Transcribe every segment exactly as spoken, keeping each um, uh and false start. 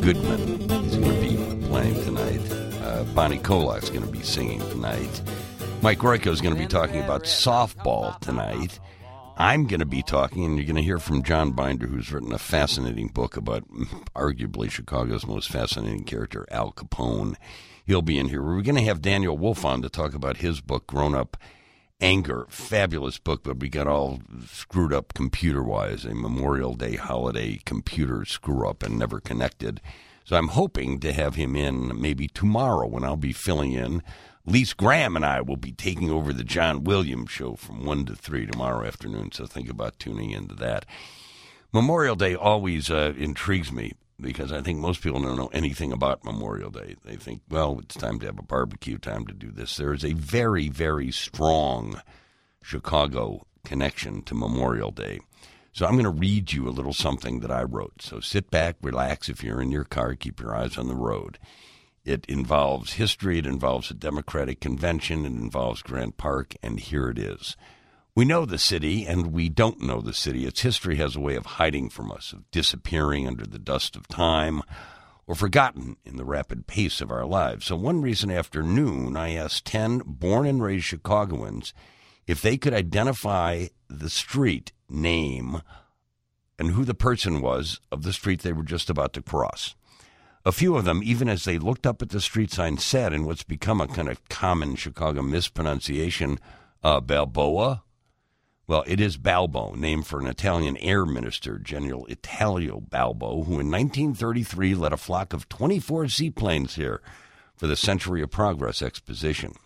Goodman. He's going to be playing tonight. Uh, Bonnie Kolak's going to be singing tonight. Mike Royko is going to be talking about softball tonight. I'm going to be talking, and you're going to hear from John Binder, who's written a fascinating book about arguably Chicago's most fascinating character, Al Capone. He'll be in here. We're going to have Daniel Wolf on to talk about his book, Grown Up Anger. Fabulous book, but we got all screwed up computer-wise, a Memorial Day holiday computer screw-up and never connected. So I'm hoping to have him in maybe tomorrow when I'll be filling in. Lise Graham and I will be taking over the John Williams Show from one to three tomorrow afternoon, so think about tuning into that. Memorial Day always uh, intrigues me because I think most people don't know anything about Memorial Day. They think, well, it's time to have a barbecue, time to do this. There is a very, very strong Chicago connection to Memorial Day. So I'm going to read you a little something that I wrote. So sit back, relax. If you're in your car, keep your eyes on the road. It involves history, it involves a Democratic convention, it involves Grant Park, and here it is. We know the city, and we don't know the city. Its history has a way of hiding from us, of disappearing under the dust of time, or forgotten in the rapid pace of our lives. So one recent afternoon, I asked ten born and raised Chicagoans if they could identify the street name and who the person was of the street they were just about to cross. A few of them, even as they looked up at the street sign, said, in what's become a kind of common Chicago mispronunciation, uh, Balboa. Well, it is Balbo, named for an Italian air minister, General Italio Balbo, who in nineteen thirty-three led a flock of twenty-four seaplanes here for the Century of Progress exposition.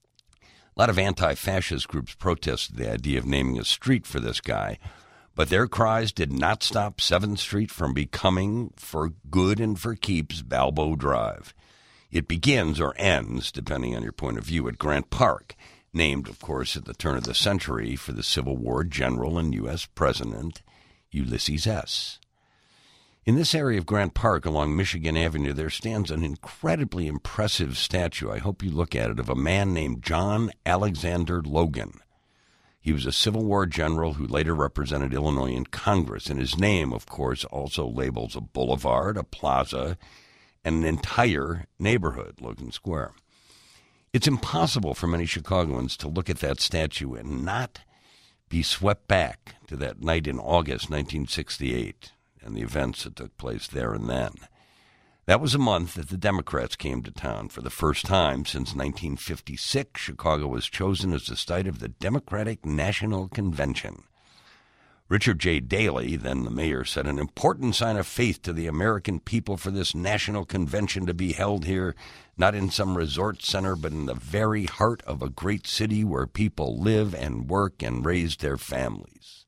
A lot of anti-fascist groups protested the idea of naming a street for this guy, but their cries did not stop seventh Street from becoming, for good and for keeps, Balbo Drive. It begins or ends, depending on your point of view, at Grant Park, named, of course, at the turn of the century for the Civil War general and U S President Ulysses S. In this area of Grant Park along Michigan Avenue, there stands an incredibly impressive statue, I hope you look at it, of a man named John Alexander Logan. He was a Civil War general who later represented Illinois in Congress, and his name, of course, also labels a boulevard, a plaza, and an entire neighborhood, Logan Square. It's impossible for many Chicagoans to look at that statue and not be swept back to that night in August nineteen sixty-eight and the events that took place there and then. That was a month that the Democrats came to town. For the first time since nineteen fifty-six, Chicago was chosen as the site of the Democratic National Convention. Richard J. Daley, then the mayor, said, an important sign of faith to the American people for this national convention to be held here, not in some resort center, but in the very heart of a great city where people live and work and raise their families.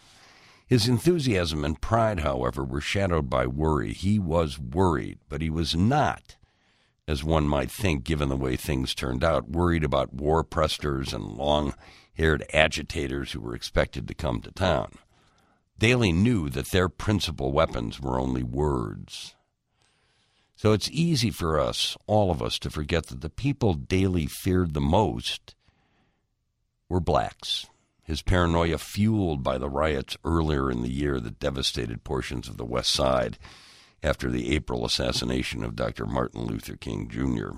His enthusiasm and pride, however, were shadowed by worry. He was worried, but he was not, as one might think given the way things turned out, worried about war presters and long-haired agitators who were expected to come to town. Daley knew that their principal weapons were only words. So it's easy for us, all of us, to forget that the people Daley feared the most were blacks. His paranoia fueled by the riots earlier in the year that devastated portions of the West Side after the April assassination of Doctor Martin Luther King Junior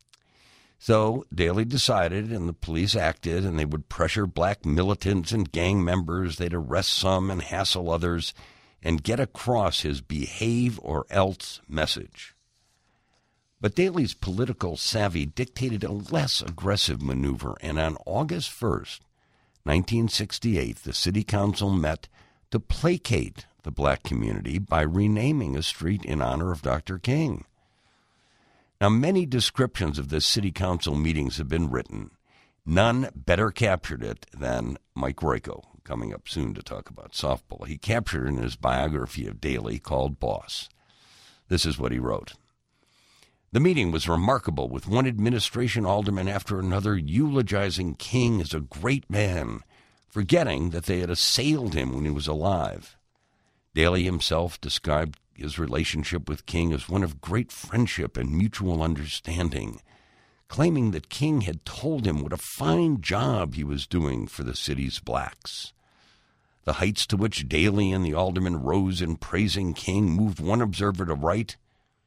So Daley decided, and the police acted, and they would pressure black militants and gang members. They'd arrest some and hassle others and get across his behave or else message. But Daley's political savvy dictated a less aggressive maneuver, and on August first, nineteen sixty-eight, the city council met to placate the black community by renaming a street in honor of Doctor King. Now, many descriptions of the city council meetings have been written. None better captured it than Mike Royko, coming up soon to talk about softball. He captured it in his biography of Daley called Boss. This is what he wrote. The meeting was remarkable, with one administration alderman after another eulogizing King as a great man, forgetting that they had assailed him when he was alive. Daley himself described his relationship with King as one of great friendship and mutual understanding, claiming that King had told him what a fine job he was doing for the city's blacks. The heights to which Daley and the alderman rose in praising King moved one observer to write,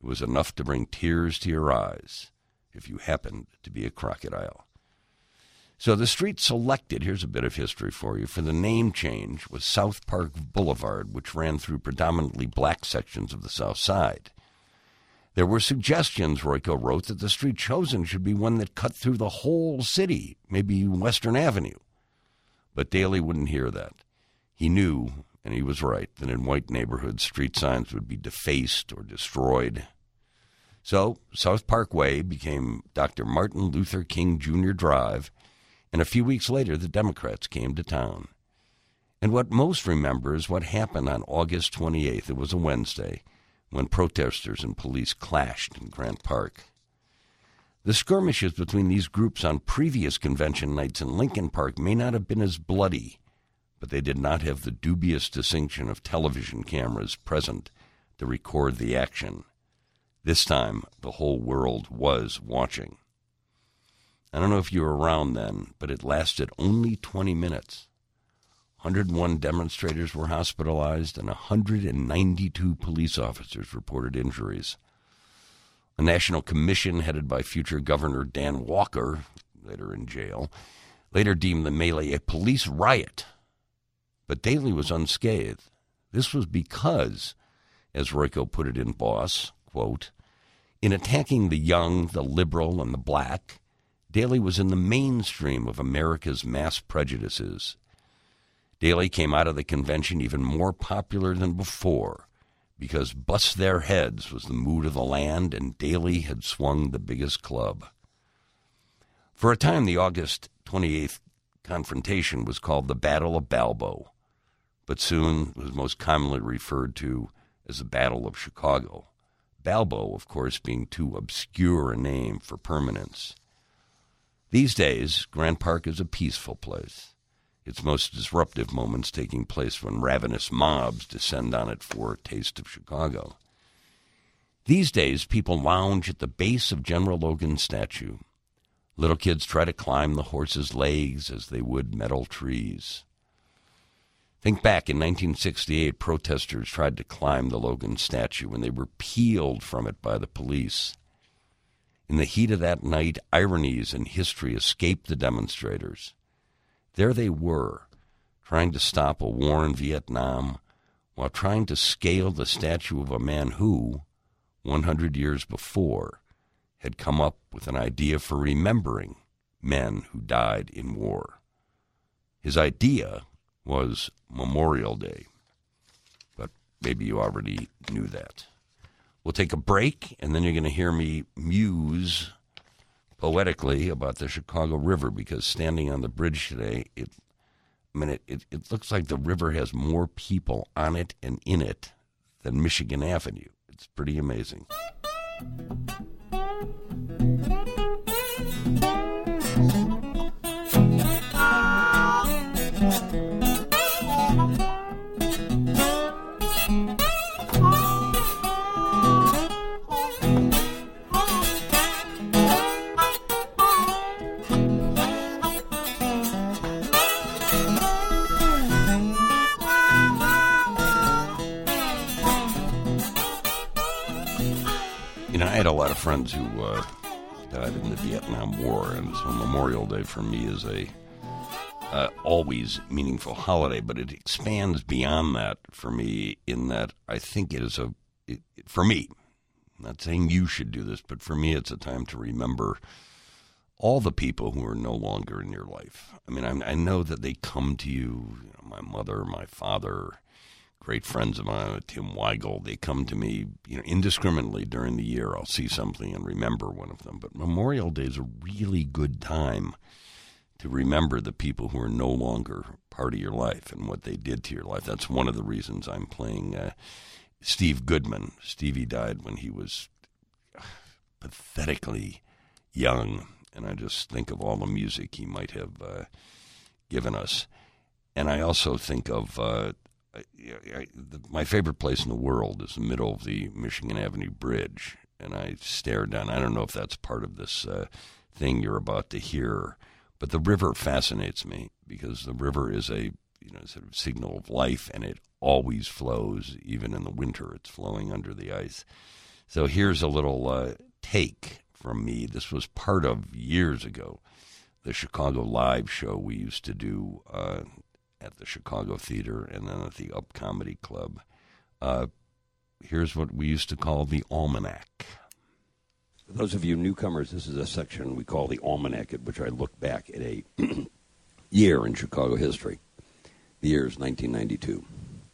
It was enough to bring tears to your eyes if you happened to be a crocodile. So the street selected, here's a bit of history for you, for the name change was South Park Boulevard, which ran through predominantly black sections of the South Side. There were suggestions, Royko wrote, that the street chosen should be one that cut through the whole city, maybe Western Avenue. But Daley wouldn't hear that. He knew, and he was right, that in white neighborhoods, street signs would be defaced or destroyed. So South Park Way became Doctor Martin Luther King Junior Drive, and a few weeks later the Democrats came to town. And what most remember is what happened on August twenty-eighth. It was a Wednesday, when protesters and police clashed in Grant Park. The skirmishes between these groups on previous convention nights in Lincoln Park may not have been as bloody, but they did not have the dubious distinction of television cameras present to record the action. This time, the whole world was watching. I don't know if you were around then, but it lasted only twenty minutes. one hundred one demonstrators were hospitalized and one hundred ninety-two police officers reported injuries. A national commission headed by future Governor Dan Walker, later in jail, later deemed the melee a police riot. But Daley was unscathed. This was because, as Royko put it in Boss, quote, in attacking the young, the liberal, and the black, Daley was in the mainstream of America's mass prejudices. Daley came out of the convention even more popular than before because bust their heads was the mood of the land, and Daley had swung the biggest club. For a time, the August twenty-eighth confrontation was called the Battle of Balbo, but soon was most commonly referred to as the Battle of Chicago. Balbo, of course, being too obscure a name for permanence. These days, Grant Park is a peaceful place, its most disruptive moments taking place when ravenous mobs descend on it for a taste of Chicago. These days, people lounge at the base of General Logan's statue. Little kids try to climb the horse's legs as they would metal trees. Think back in nineteen sixty-eight, protesters tried to climb the Logan statue and they were peeled from it by the police. In the heat of that night, ironies in history escaped the demonstrators. There they were, trying to stop a war in Vietnam while trying to scale the statue of a man who, one hundred years before, had come up with an idea for remembering men who died in war. His idea was Memorial Day, but maybe you already knew that. We'll take a break, and then you're going to hear me muse poetically about the Chicago River, because standing on the bridge today, it, I mean, it, it, it looks like the river has more people on it and in it than Michigan Avenue. It's pretty amazing. I had a lot of friends who uh, died in the Vietnam War, and so Memorial Day for me is a uh, always meaningful holiday, but it expands beyond that for me in that I think it is a, it, for me, I'm not saying you should do this, but for me it's a time to remember all the people who are no longer in your life. I mean, I, I know that they come to you, you know, my mother, my father, great friends of mine, Tim Weigel, they come to me, you know, indiscriminately during the year. I'll see something and remember one of them. But Memorial Day is a really good time to remember the people who are no longer part of your life and what they did to your life. That's one of the reasons I'm playing uh, Steve Goodman. Stevie died when he was pathetically young, and I just think of all the music he might have uh, given us. And I also think of... Uh, I, I, the, my favorite place in the world is the middle of the Michigan Avenue Bridge, and I stare down. I don't know if that's part of this uh, thing you're about to hear, but the river fascinates me because the river is a you know sort of signal of life, and it always flows, even in the winter. It's flowing under the ice. So here's a little uh, take from me. This was part of, years ago, the Chicago Live show we used to do uh, at the Chicago Theater and then at the Up Comedy Club. Uh, here's what we used to call the Almanac. For those of you newcomers, this is a section we call the Almanac, at which I look back at a year in Chicago history. The year is nineteen ninety-two.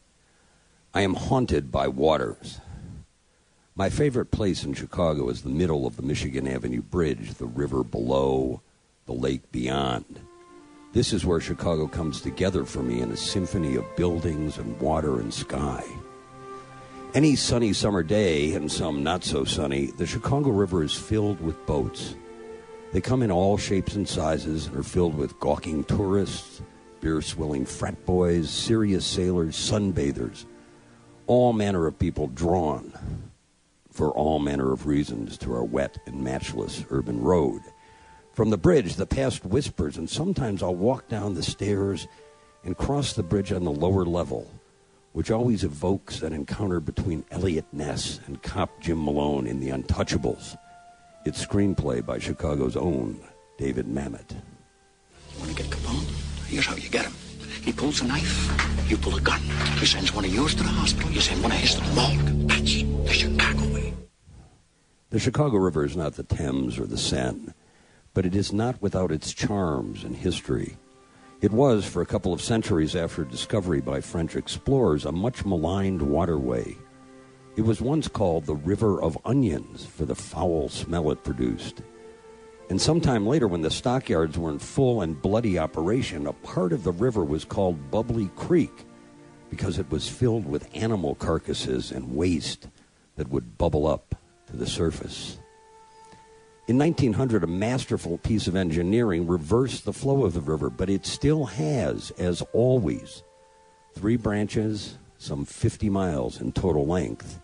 I am haunted by waters. My favorite place in Chicago is the middle of the Michigan Avenue Bridge, the river below, the lake beyond. This is where Chicago comes together for me in a symphony of buildings and water and sky. Any sunny summer day, and some not so sunny, the Chicago River is filled with boats. They come in all shapes and sizes and are filled with gawking tourists, beer-swilling frat boys, serious sailors, sunbathers, all manner of people drawn for all manner of reasons to our wet and matchless urban road. From the bridge, the past whispers, and sometimes I'll walk down the stairs and cross the bridge on the lower level, which always evokes an encounter between Elliot Ness and cop Jim Malone in The Untouchables. It's screenplay by Chicago's own David Mamet. You want to get Capone? Here's how you get him. He pulls a knife, you pull a gun. He sends one of yours to the hospital, you send one of his to the morgue. That's the Chicago way. The Chicago River is not the Thames or the Seine, but it is not without its charms and history. It was, for a couple of centuries after discovery by French explorers, a much maligned waterway. It was once called the River of Onions for the foul smell it produced. And sometime later, when the stockyards were in full and bloody operation, a part of the river was called Bubbly Creek because it was filled with animal carcasses and waste that would bubble up to the surface. In nineteen hundred, a masterful piece of engineering reversed the flow of the river, but it still has, as always, three branches, some fifty miles in total length.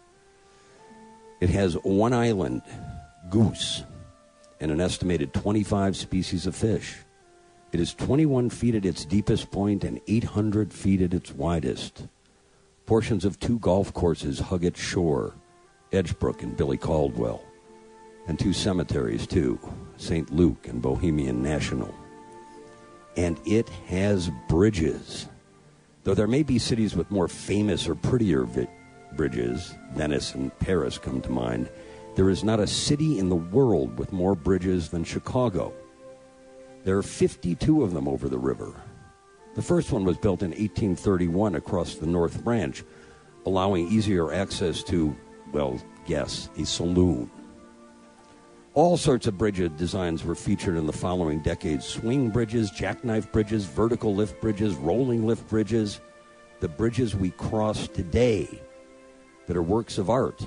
It has one island, Goose, and an estimated twenty-five species of fish. It is twenty-one feet at its deepest point and eight hundred feet at its widest. Portions of two golf courses hug its shore, Edgebrook and Billy Caldwell, and two cemeteries, too, Saint Luke and Bohemian National. And it has bridges. Though there may be cities with more famous or prettier vi- bridges, Venice and Paris come to mind, there is not a city in the world with more bridges than Chicago. There are fifty-two of them over the river. The first one was built in eighteen thirty-one across the North Branch, allowing easier access to, well, guess, a saloon. All sorts of bridge designs were featured in the following decades. Swing bridges, jackknife bridges, vertical lift bridges, rolling lift bridges. The bridges we cross today that are works of art.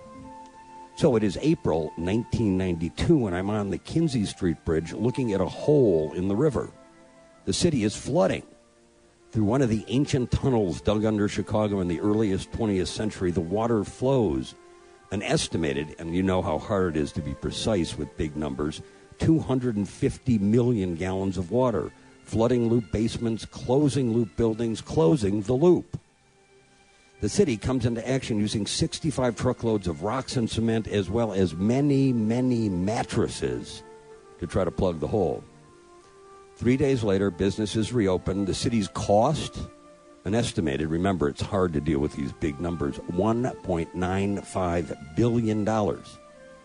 So it is April nineteen ninety-two, and I'm on the Kinzie Street Bridge looking at a hole in the river. The city is flooding. Through one of the ancient tunnels dug under Chicago in the earliest twentieth century, the water flows. An estimated, and you know how hard it is to be precise with big numbers, two hundred fifty million gallons of water, flooding loop basements, closing loop buildings, closing the loop. The city comes into action using sixty-five truckloads of rocks and cement as well as many, many mattresses to try to plug the hole. Three days later, business is reopened. The city's cost, an estimated, remember, it's hard to deal with these big numbers, one point nine five billion dollars.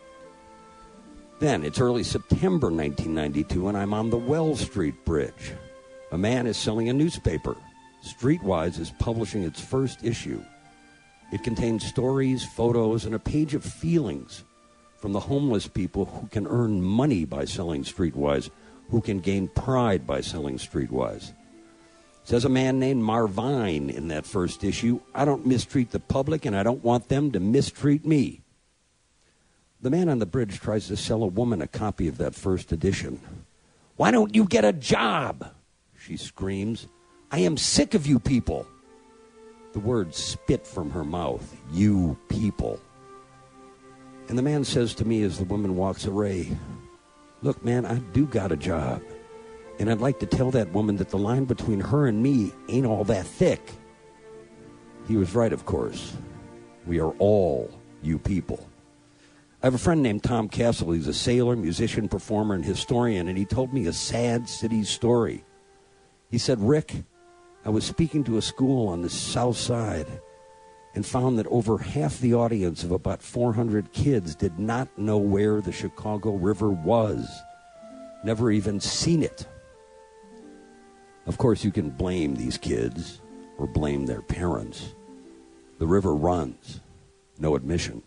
Then, it's early September nineteen ninety-two, and I'm on the Wells Street Bridge. A man is selling a newspaper. Streetwise is publishing its first issue. It contains stories, photos, and a page of feelings from the homeless people who can earn money by selling Streetwise, who can gain pride by selling Streetwise. Says a man named Marvine in that first issue, I don't mistreat the public and I don't want them to mistreat me. The man on the bridge tries to sell a woman a copy of that first edition. Why don't you get a job? She screams. I am sick of you people. The words spit from her mouth. You people. And the man says to me as the woman walks away, look, man, I do got a job. And I'd like to tell that woman that the line between her and me ain't all that thick. He was right, of course. We are all you people. I have a friend named Tom Castle. He's a sailor, musician, performer, and historian, and he told me a sad city story. He said, Rick, I was speaking to a school on the south side and found that over half the audience of about four hundred kids did not know where the Chicago River was, never even seen it. Of course, you can blame these kids or blame their parents. The river runs, no admission.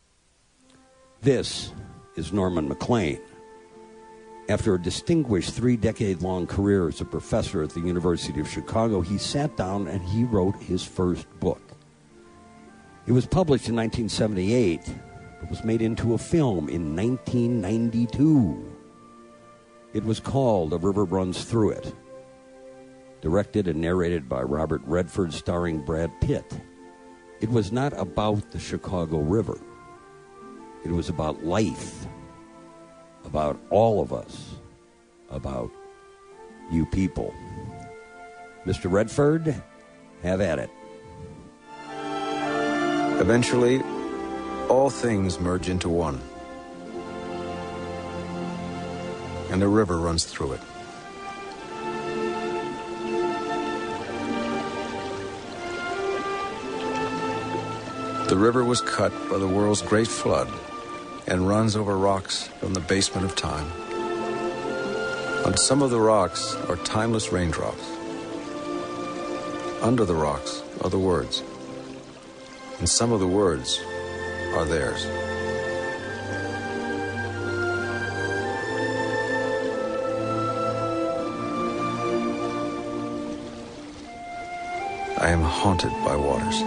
This is Norman McLean. After a distinguished three-decade-long career as a professor at the University of Chicago, he sat down and he wrote his first book. It was published in nineteen seventy-eight, but was made into a film in nineteen ninety-two. It was called A River Runs Through It, directed and narrated by Robert Redford, starring Brad Pitt. It was not about the Chicago River. It was about life, about all of us, about you people. Mister Redford, have at it. Eventually, all things merge into one, and a river runs through it. The river was cut by the world's great flood and runs over rocks from the basement of time. On some of the rocks are timeless raindrops. Under the rocks are the words, and some of the words are theirs. I am haunted by waters.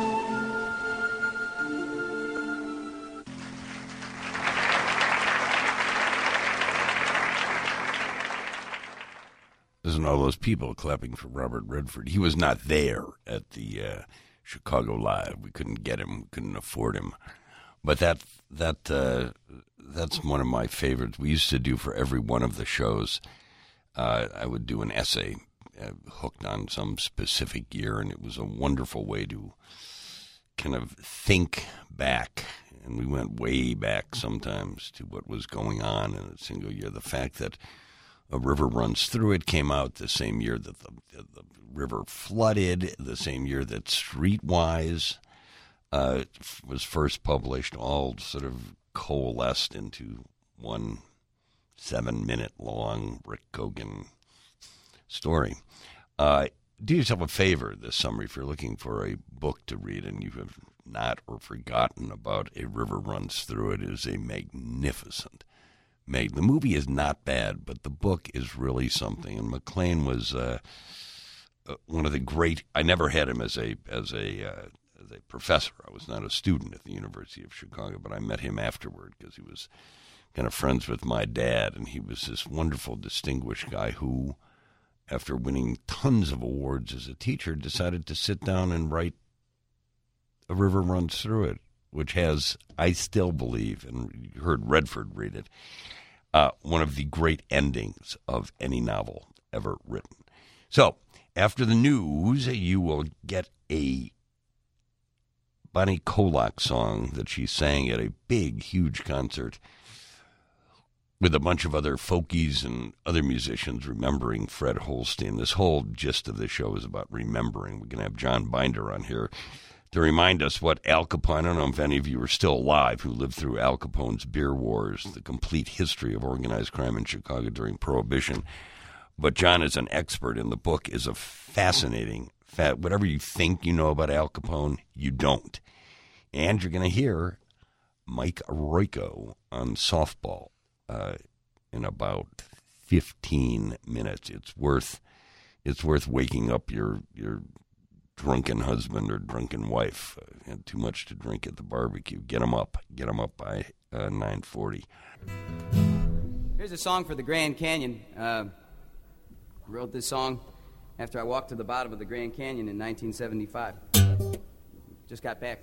Isn't all those people clapping for Robert Redford? He was not there at the uh, Chicago Live. We couldn't get him, couldn't afford him. But that that uh, that's one of my favorites. We used to do for every one of the shows. Uh, I would do an essay uh, hooked on some specific year, and it was a wonderful way to kind of think back. And we went way back sometimes to what was going on in a single year. The fact that A River Runs Through It came out the same year that the, the river flooded, the same year that Streetwise uh, was first published, all sort of coalesced into one seven-minute-long Rick Cogan story. Uh, do yourself a favor this summer if you're looking for a book to read and you have not or forgotten about A River Runs Through It. It is a magnificent Meg. The movie is not bad, but the book is really something. And McLean was uh, uh, one of the great. I never had him as a as a uh, as a professor. I was not a student at the University of Chicago, but I met him afterward because he was kind of friends with my dad, and he was this wonderful, distinguished guy who, after winning tons of awards as a teacher, decided to sit down and write A River Runs Through It, which has, I still believe, and you heard Redford read it, Uh, one of the great endings of any novel ever written. So, after the news, you will get a Bonnie Kolak song that she sang at a big, huge concert with a bunch of other folkies and other musicians remembering Fred Holstein. This whole gist of the show is about remembering. We're going to have John Binder on here to remind us what Al Capone, I don't know if any of you are still alive who lived through Al Capone's beer wars, the complete history of organized crime in Chicago during Prohibition. But John is an expert, and the book is a fascinating, fat, whatever you think you know about Al Capone, you don't. And you're going to hear Mike Royko on softball uh, in about fifteen minutes. It's worth it's worth waking up your your drunken husband or drunken wife. Uh, had too much to drink at the barbecue. Get them up. Get them up by uh, nine forty. Here's a song for the Grand Canyon. Uh, wrote this song after I walked to the bottom of the Grand Canyon in nineteen seventy-five. Just got back.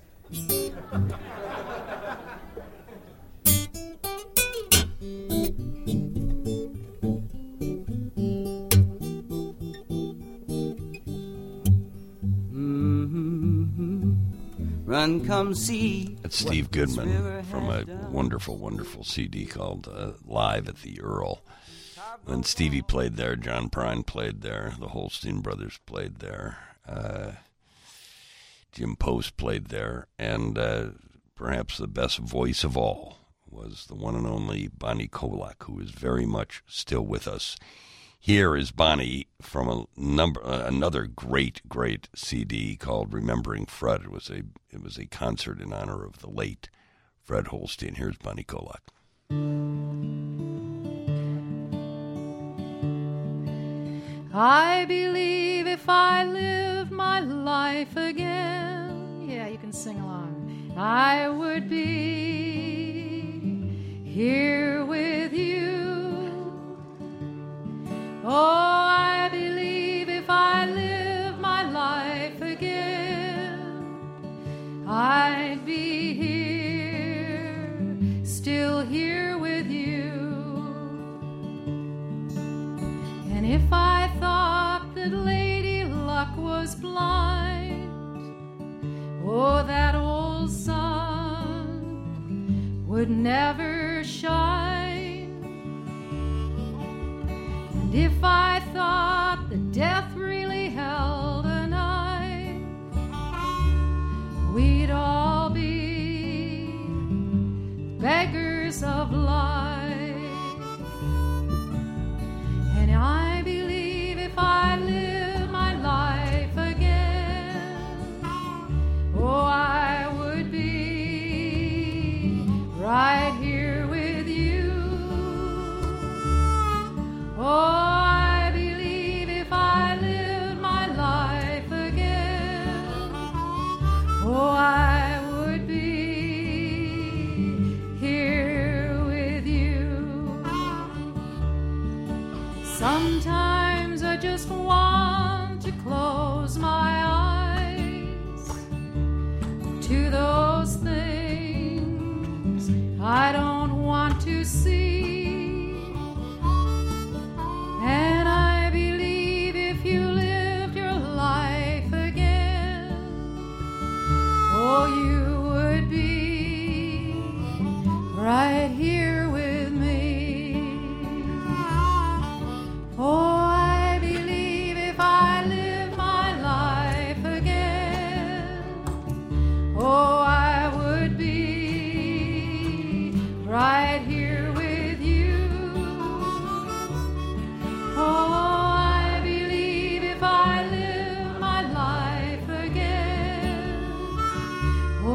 Run, come see. That's Steve Goodman from a wonderful, wonderful C D called uh, Live at the Earl. When Stevie played there, John Prine played there, the Holstein brothers played there, uh, Jim Post played there, and uh, perhaps the best voice of all was the one and only Bonnie Kolak, who is very much still with us. Here is Bonnie from a number, uh, another great, great C D called "Remembering Fred." It was a, it was a concert in honor of the late Fred Holstein. Here's Bonnie Kolak. I believe if I lived my life again, yeah, you can sing along, I would be here with you. Oh, I believe if I live my life again, I'd be here, still here with you. And if I thought that Lady Luck was blind, oh, that old sun would never shine. And if I thought that death really held a knife, we'd all be beggars of life. And I believe if I live my life again, oh, I would be right here with you. Oh, I believe if I live my life again, oh, I would be here with you. Sometimes I just want to close my eyes to those things I don't want to see. And I believe if you lived your life again, oh, you would be right here with me. Oh, I believe if I live my life again, oh, I would be right here with you. Oh, I believe if I live my life again, oh,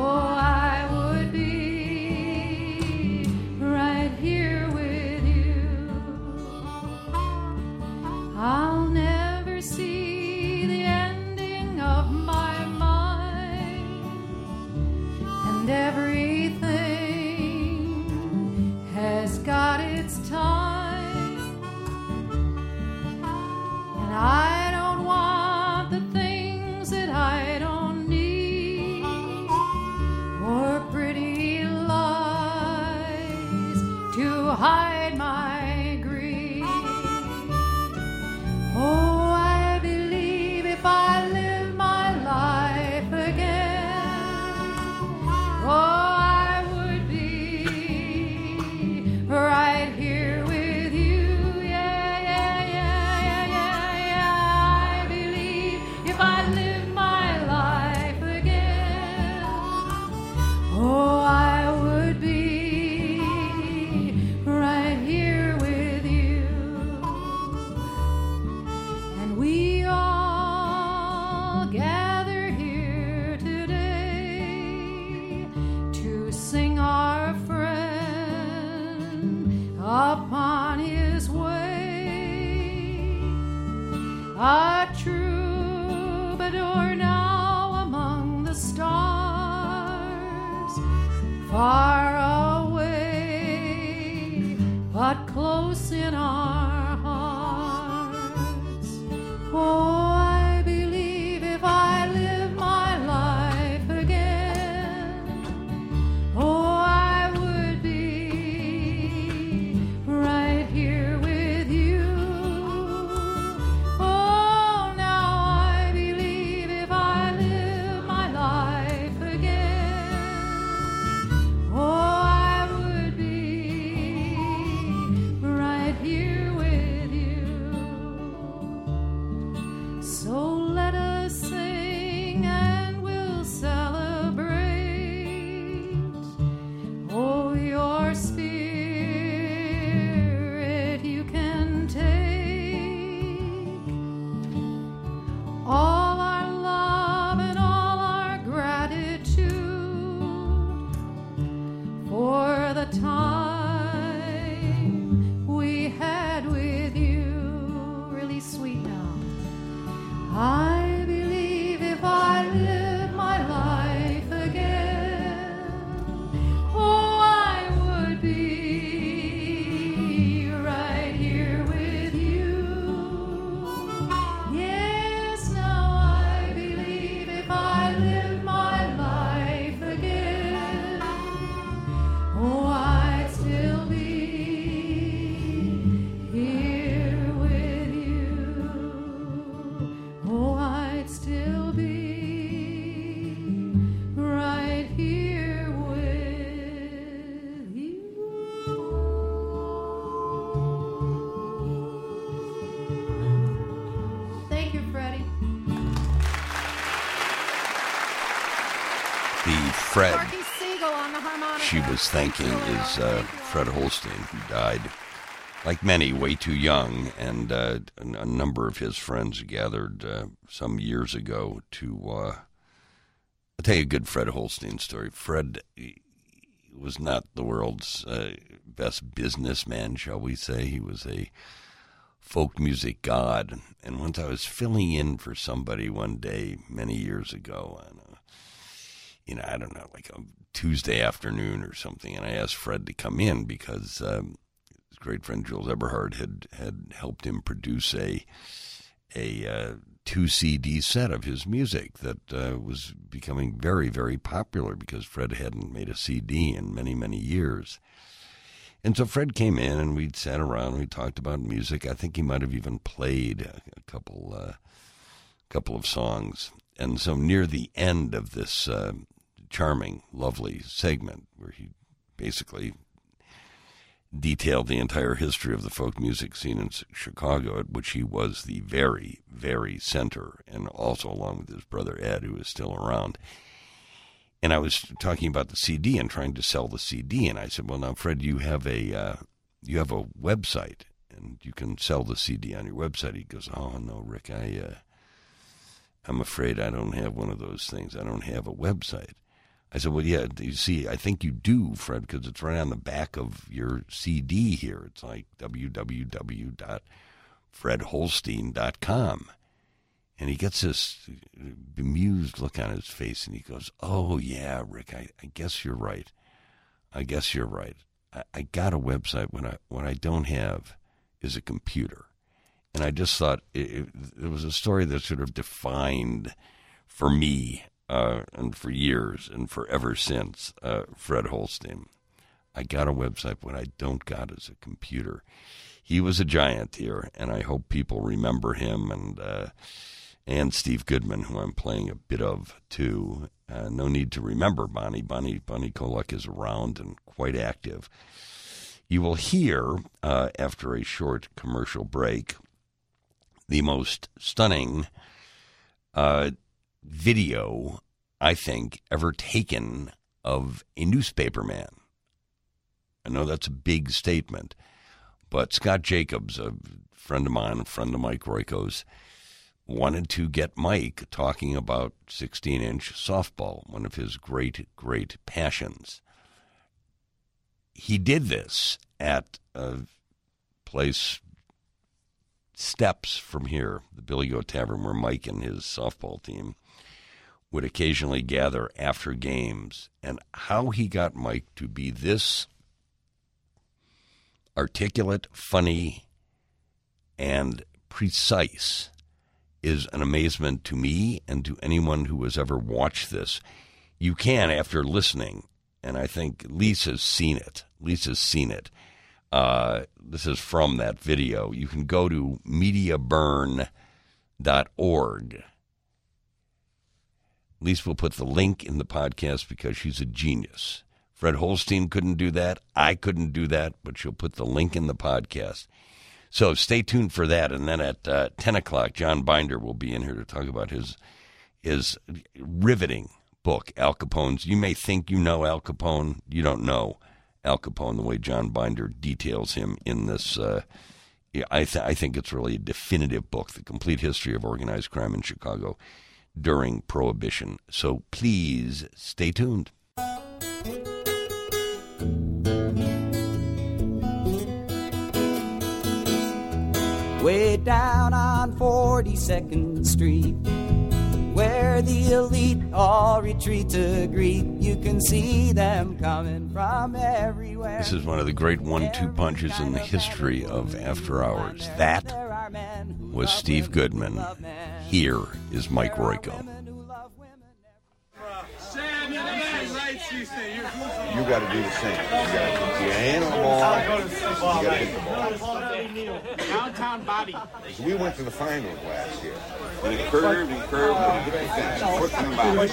The Fred Marky Siegel on the harmonica. she was thanking is uh, Fred Holstein, who died, like many, way too young, and uh, a, a number of his friends gathered uh, some years ago to. Uh, I'll tell you a good Fred Holstein story. Fred was not the world's uh, best businessman, shall we say. He was a folk music god. And once I was filling in for somebody one day many years ago, on a, you know, I don't know, like a Tuesday afternoon or something, and I asked Fred to come in because um, his great friend Jules Eberhard had, had helped him produce a a uh, two C D set of his music that uh, was becoming very, very popular because Fred hadn't made a C D in many, many years. And so Fred came in, and we sat around, and we talked about music. I think he might have even played a, a couple uh, couple of songs. And so near the end of this uh, charming, lovely segment, where he basically detailed the entire history of the folk music scene in Chicago, at which he was the very, very center, and also along with his brother Ed, who is still around. And I was talking about the C D and trying to sell the C D, and I said, well, now, Fred, you have a uh, you have a website, and you can sell the C D on your website. He goes, oh, no, Rick, I, uh, I'm afraid I don't have one of those things. I don't have a website. I said, well, yeah, you see, I think you do, Fred, because it's right on the back of your C D here. It's like w w w dot fred holstein dot com. And he gets this bemused look on his face, and he goes, oh, yeah, Rick, I, I guess you're right. I guess you're right. I, I got a website. What I, what I don't have is a computer. And I just thought it, it, it was a story that sort of defined for me Uh, and for years and forever since, uh, Fred Holstein. I got a website. What I don't got is a computer. He was a giant here, and I hope people remember him, and uh, and Steve Goodman, who I'm playing a bit of, too. Uh, no need to remember Bonnie. Bonnie, Bonnie Kolak is around and quite active. You will hear, uh, after a short commercial break, the most stunning uh video, I think, ever taken of a newspaperman. I know that's a big statement, but Scott Jacobs, a friend of mine, a friend of Mike Royko's, wanted to get Mike talking about sixteen-inch softball, one of his great, great passions. He did this at a place steps from here, the Billy Goat Tavern, where Mike and his softball team would occasionally gather after games. And how he got Mike to be this articulate, funny, and precise is an amazement to me and to anyone who has ever watched this. You can, after listening, and I think Lisa's seen it. Lisa's seen it. Uh, this is from that video. You can go to media burn dot org. Lisa will put the link in the podcast because she's a genius. Fred Holstein couldn't do that. I couldn't do that, but she'll put the link in the podcast. So stay tuned for that. And then at uh, ten o'clock, John Binder will be in here to talk about his his riveting book, Al Capone's. You may think you know Al Capone. You don't know Al Capone the way John Binder details him in this. Uh, I, th- I think it's really a definitive book, The Complete History of Organized Crime in Chicago during Prohibition. So please stay tuned. Way down on forty-second Street, where the elite all retreat to greet, you can see them coming from everywhere. This is one of the great one two punches in the history of After Hours. That was Steve Goodman. Here is Mike Royko. You got to do the same. You got to put your hand on the ball. You got to hit the ball. Downtown Bobby. So we went to the finals last year. And it curved and curved and hit the fence. Foot and bounce.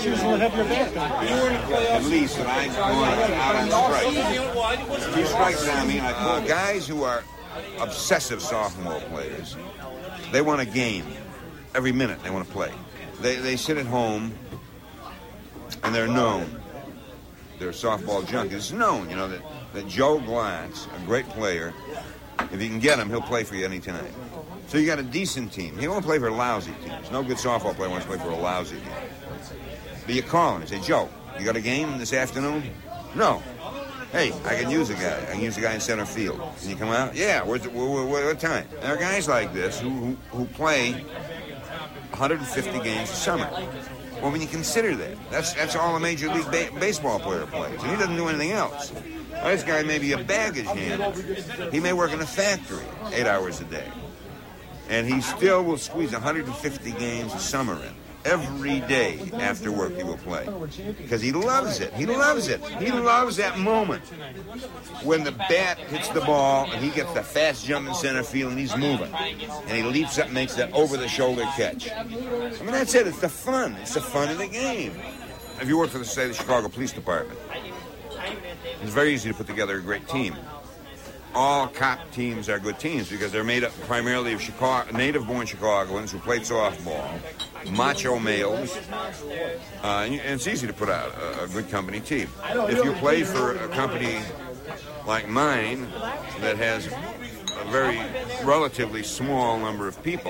At least that I'm going out on strike. Two strikes on me, and I call guys who are obsessive sophomore players. They want a game every minute. They want to play. They they sit at home and they're known. They're softball junkies. It's known, you know, that, that Joe Glatz, a great player, if you can get him, he'll play for you any time. So you got a decent team. He won't play for lousy teams. No good softball player wants to play for a lousy team. But you call him and say, Joe, you got a game this afternoon? No. Hey, I can use a guy. I can use a guy in center field. Can you come out? Yeah. Where's the, what, what, what time? There are guys like this who, who, who play one hundred fifty games a summer. Well, when you consider that, that's that's all a Major League ba- Baseball player plays. And he doesn't do anything else. Well, this guy may be a baggage handler. He may work in a factory eight hours a day. And he still will squeeze one hundred fifty games a summer in. Every day after work he will play. Because he loves it. He loves it. He loves that moment when the bat hits the ball and he gets the fast jump in center field and he's moving. And he leaps up and makes that over-the-shoulder catch. I mean, that's it. It's the fun. It's the fun of the game. If you work for the, say, the Chicago Police Department, it's very easy to put together a great team. All cop teams are good teams because they're made up primarily of Chicago, native-born Chicagoans who played softball, macho males, uh, and it's easy to put out a, a good company team. If you play for a company like mine that has a very relatively small number of people,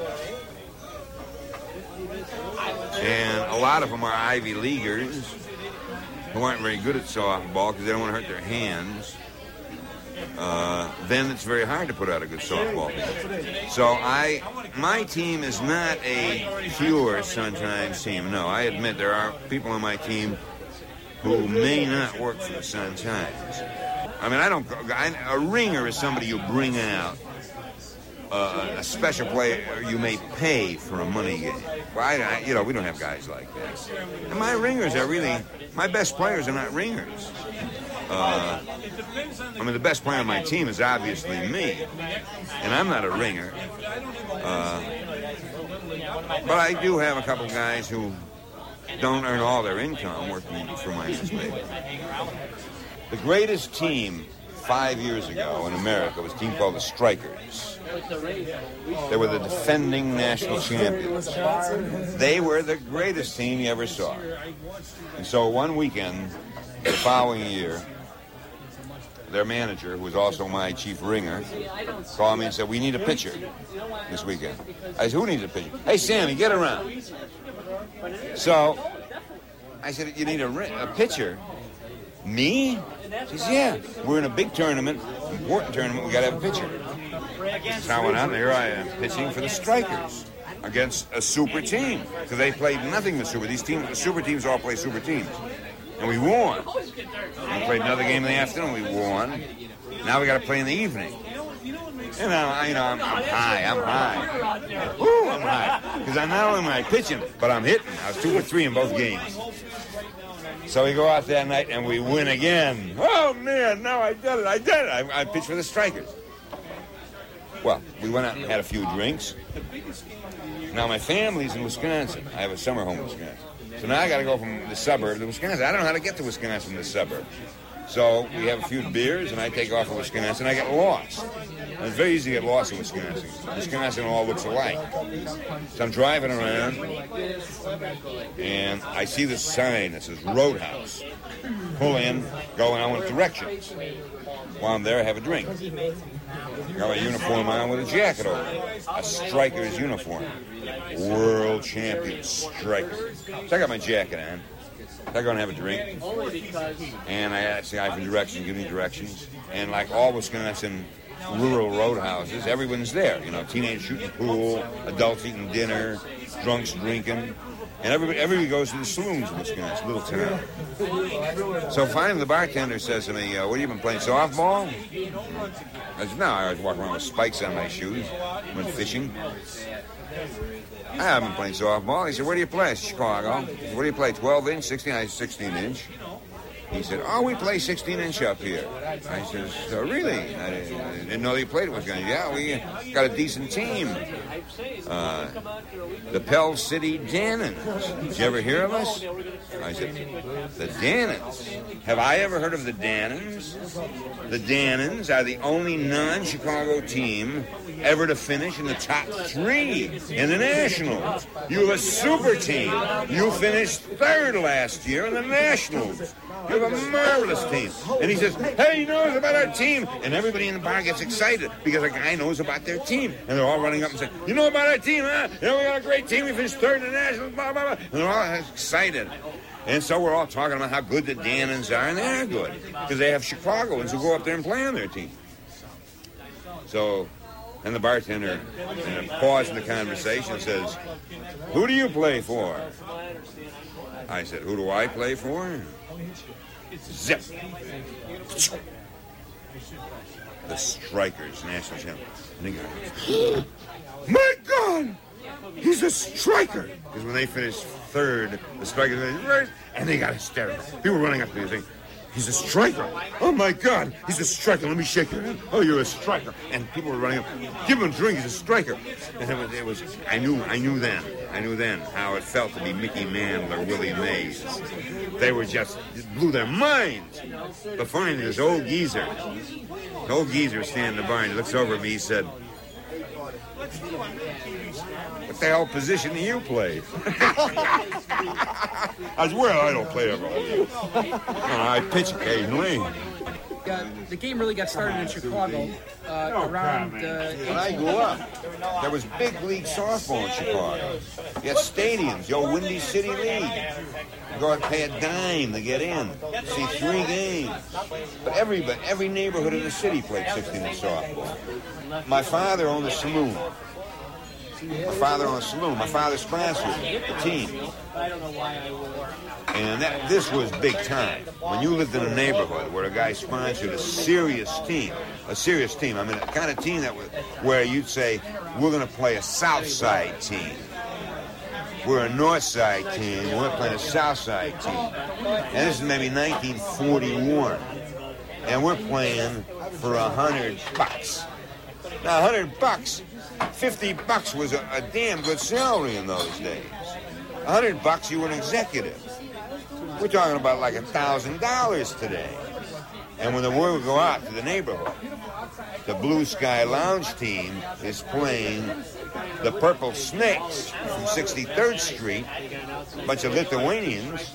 and a lot of them are Ivy Leaguers who aren't very good at softball because they don't want to hurt their hands, Uh, then it's very hard to put out a good softball team. So I, my team is not a pure Sun-Times team. No, I admit there are people on my team who may not work for the Sun-Times. I mean, I don't. I, a ringer is somebody you bring out. Uh, a special player you may pay for a money game. Well, I, I, you know, we don't have guys like that. And my ringers are really, my best players are not ringers. Uh, I mean, the best player on my team is obviously me, and I'm not a ringer. Uh, but I do have a couple guys who don't earn all their income working for my newspaper. The greatest team five years ago in America was a team called the Strikers. They were the defending national champions. They were the greatest team you ever saw. And so one weekend, the following year, their manager, who was also my chief ringer, called me and said, we need a pitcher this weekend. I said, who needs a pitcher? Hey, Sammy, get around. So I said, you need a, a pitcher? Me? She says, yeah, we're in a big tournament, important tournament, we got to have a pitcher. So I went out, and here I am, pitching for the Strikers against a super team, because they played nothing but super. These teams, the super teams all play super teams. And we won. We played another game in the afternoon, we won. Now we got to play in the evening. You know, I, you know I'm, I'm high, I'm high. Woo, I'm high. Because I'm not only am I pitching, but I'm hitting. I was two for three in both games. So we go out that night and we win again. Oh, man, no, I did it, I did it. I, I pitched for the Strikers. Well, we went out and had a few drinks. Now, my family's in Wisconsin. I have a summer home in Wisconsin. So now I got to go from the suburb to Wisconsin. I don't know how to get to Wisconsin from the suburb. So we have a few beers, and I take off to Wisconsin. I get lost. And it's very easy to get lost in Wisconsin. Wisconsin all looks alike. So I'm driving around, and I see this sign that says Roadhouse. Pull in, go in, I want directions. While I'm there, I have a drink. Got my uniform on with a jacket over it. A Striker's uniform. World champion Striker. So I got my jacket on. I go and have a drink. And I asked the guy for directions, give me directions. And like all Wisconsin rural roadhouses, everyone's there. You know, teenagers shooting pool, adults eating dinner, drunks drinking. And everybody, everybody goes to the saloons in Wisconsin, little town. So finally the bartender says to me, uh, what, have you been playing softball? I said, no, I was walking around with spikes on my shoes, went fishing. I haven't been playing softball. He said, where do you play? I said, Chicago. Said, what do you play, twelve inch, sixteen? I said, sixteen inch. He said, oh, we play sixteen-inch up here. I says, oh, really? I didn't, I didn't know they played it was going. Yeah, we got a decent team. Uh, the Pell City Dannons. Did you ever hear of us? I said, the Dannons? Have I ever heard of the Dannons? The Dannons are the only non-Chicago team ever to finish in the top three in the Nationals. You have a super team. You finished third last year in the Nationals. You have a marvelous team. And he says, hey, he knows about our team. And everybody in the bar gets excited because a guy knows about their team. And they're all running up and saying, you know about our team, huh? You know, we got a great team. We finished third in the Nationals, blah, blah, blah. And they're all excited. And so we're all talking about how good the Dannons are, and they're good because they have Chicagoans who go up there and play on their team. So, and the bartender, in a pause in the conversation, says, who do you play for? I said, who do I play for? Zip. The Strikers, national champion. And he goes, my God! He's a striker! Because when they finished third, the Strikers finished first, and they got hysterical. People were running up to me saying, he's a striker! Oh my God, he's a striker. Let me shake your hand. Oh, you're a striker. And people were running up, give him a drink, he's a striker. And it was, it was I knew I knew then, I knew then how it felt to be Mickey Mantle or Willie Mays. They were just, it blew their minds. But finally, this old geezer, the old geezer standing in the bar, and he looks over at me, he said, what the hell position do you play? I said, well, I don't play ever. I pitch occasionally. Uh, the game really got started in Chicago uh, around... Uh, when I grew up, there was big league softball in Chicago. You had stadiums, the old Windy City League. You go out and pay a dime to get in, see three games. But every, but every neighborhood in the city played sixteen-inch softball. My father owned a saloon. My father owned a saloon. My father sponsored the team. And that, this was big time. When you lived in a neighborhood where a guy sponsored a serious team, a serious team, I mean, a kind of team that was, where you'd say, we're going to play a South Side team. We're a North Side team. We're playing a South Side team. And this is maybe nineteen forty-one. And we're playing for a hundred bucks. Now, a hundred bucks, fifty bucks was a, a damn good salary in those days. A hundred bucks, you were an executive. We're talking about like a thousand dollars today. And when the word would go out to the neighborhood, the Blue Sky Lounge team is playing the Purple Snakes from sixty-third Street, a bunch of Lithuanians.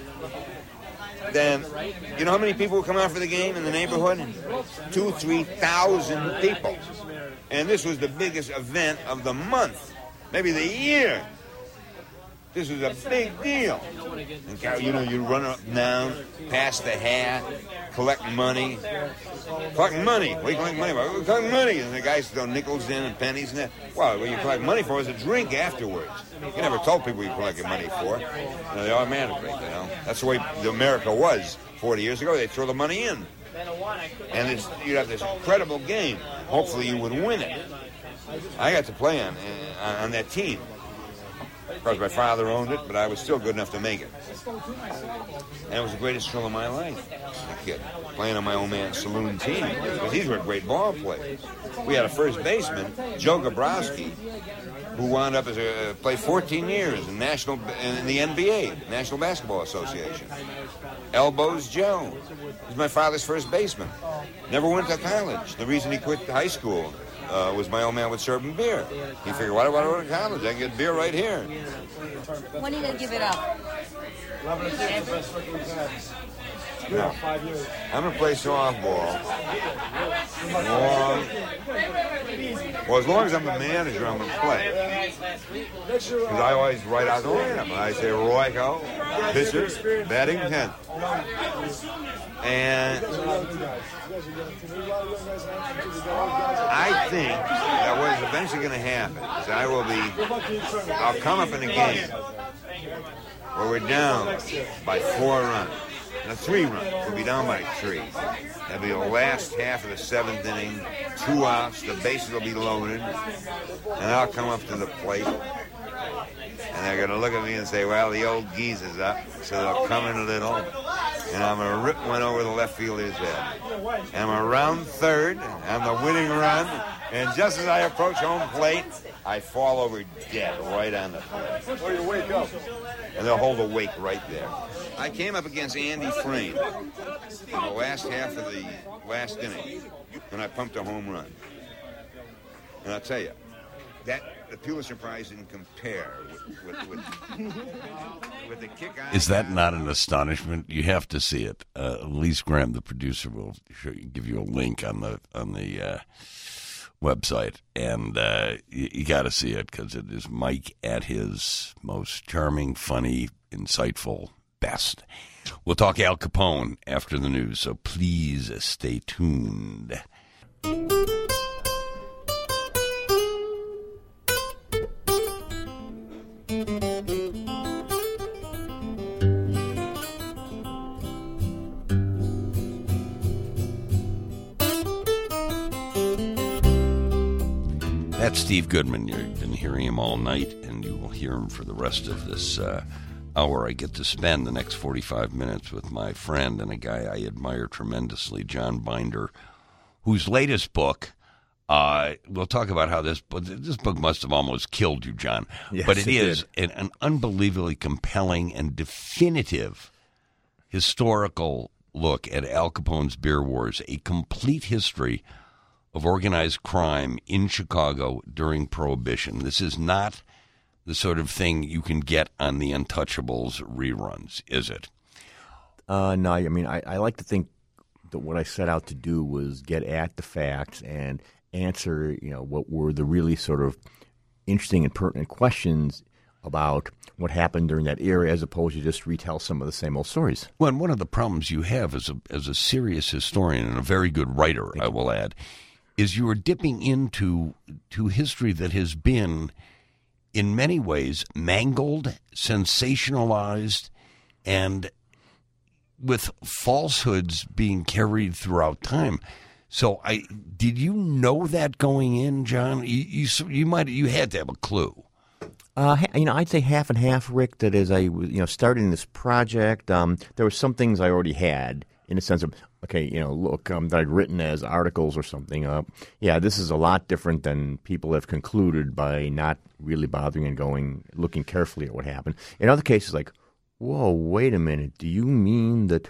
Then, you know how many people would come out for the game in the neighborhood? Two, three thousand people. And this was the biggest event of the month, maybe the year. This was a big deal. And, you know, you run up and down, pass the hat, collect money. Collecting money. What are you collecting money for? We're collecting money. And the guys throw nickels in and pennies and that. Well, what you collect money for is a drink afterwards. You never told people you collected money for. You know, they automatically, you know. That's the way America was forty years ago. They'd throw the money in. And it's, you'd have this incredible game. Hopefully you would win it. I got to play on, uh, on that team. Of course, my father owned it, but I was still good enough to make it. And it was the greatest thrill of my life, a kid, playing on my old man's saloon team, because these were great ball players. We had a first baseman, Joe Gabrowski, who wound up as a played fourteen years in national in the N B A, National Basketball Association. Elbows Joe was my father's first baseman. Never went to college. The reason he quit high school uh, was my old man would serve him beer. He figured, why do I go to college? I can get beer right here. When are you going to give it up? No. I'm going to play softball. Long. Well, as long as I'm the manager, I'm going to play. Because I always write out the lineup. I say, Roy Cole, pitcher, batting tenth. And I think that what is eventually going to happen is I will be, I'll come up in a game where we're down by four runs. And a three run, we'll be down by three. That'll be the last half of the seventh inning, two outs, the bases will be loaded, and I'll come up to the plate. And they're going to look at me and say, well, the old geezer's up, so they'll come in a little. and I'm going to rip one over the left fielder's head. And I'm around third, I'm the winning run, and just as I approach home plate, I fall over dead right on the plate. Or you wake up. And they'll hold a wake right there. I came up against Andy Frame in the last half of the last inning when I pumped a home run. And I'll tell you, that the Pulitzer Prize didn't compare with, with, with, with the kick I Is that not an astonishment? You have to see it. Uh, Elise Graham, the producer, will show you, give you a link on the on the uh, website, and uh, you, you got to see it because it is Mike at his most charming, funny, insightful best. We'll talk Al Capone after the news, so please stay tuned. That's Steve Goodman. You've been hearing him all night, and you will hear him for the rest of this uh, hour. I get to spend the next forty-five minutes with my friend and a guy I admire tremendously, John Binder, whose latest book, uh, we'll talk about how this book, this book must have almost killed you, John. Yes, but it, it is an, an unbelievably compelling and definitive historical look at Al Capone's beer wars, a complete history of organized crime in Chicago during Prohibition. This is not the sort of thing you can get on the Untouchables reruns, is it? Uh, no, I mean, I, I like to think that what I set out to do was get at the facts and answer, you know, what were the really sort of interesting and pertinent questions about what happened during that era, as opposed to just retell some of the same old stories. Well, and one of the problems you have as a as a serious historian and a very good writer, Thank I will you. add, is you are dipping into to history that has been, in many ways, mangled, sensationalized, and with falsehoods being carried throughout time. So, I did you know that going in, John? You you, you might you had to have a clue. Uh, you know, I'd say half and half, Rick. That as I was, you know, starting this project, um, there were some things I already had in a sense of, okay, you know, look, um, that I'd written as articles or something. Uh, yeah, this is a lot different than people have concluded by not really bothering and going, looking carefully at what happened. In other cases, like, whoa, wait a minute, do you mean that?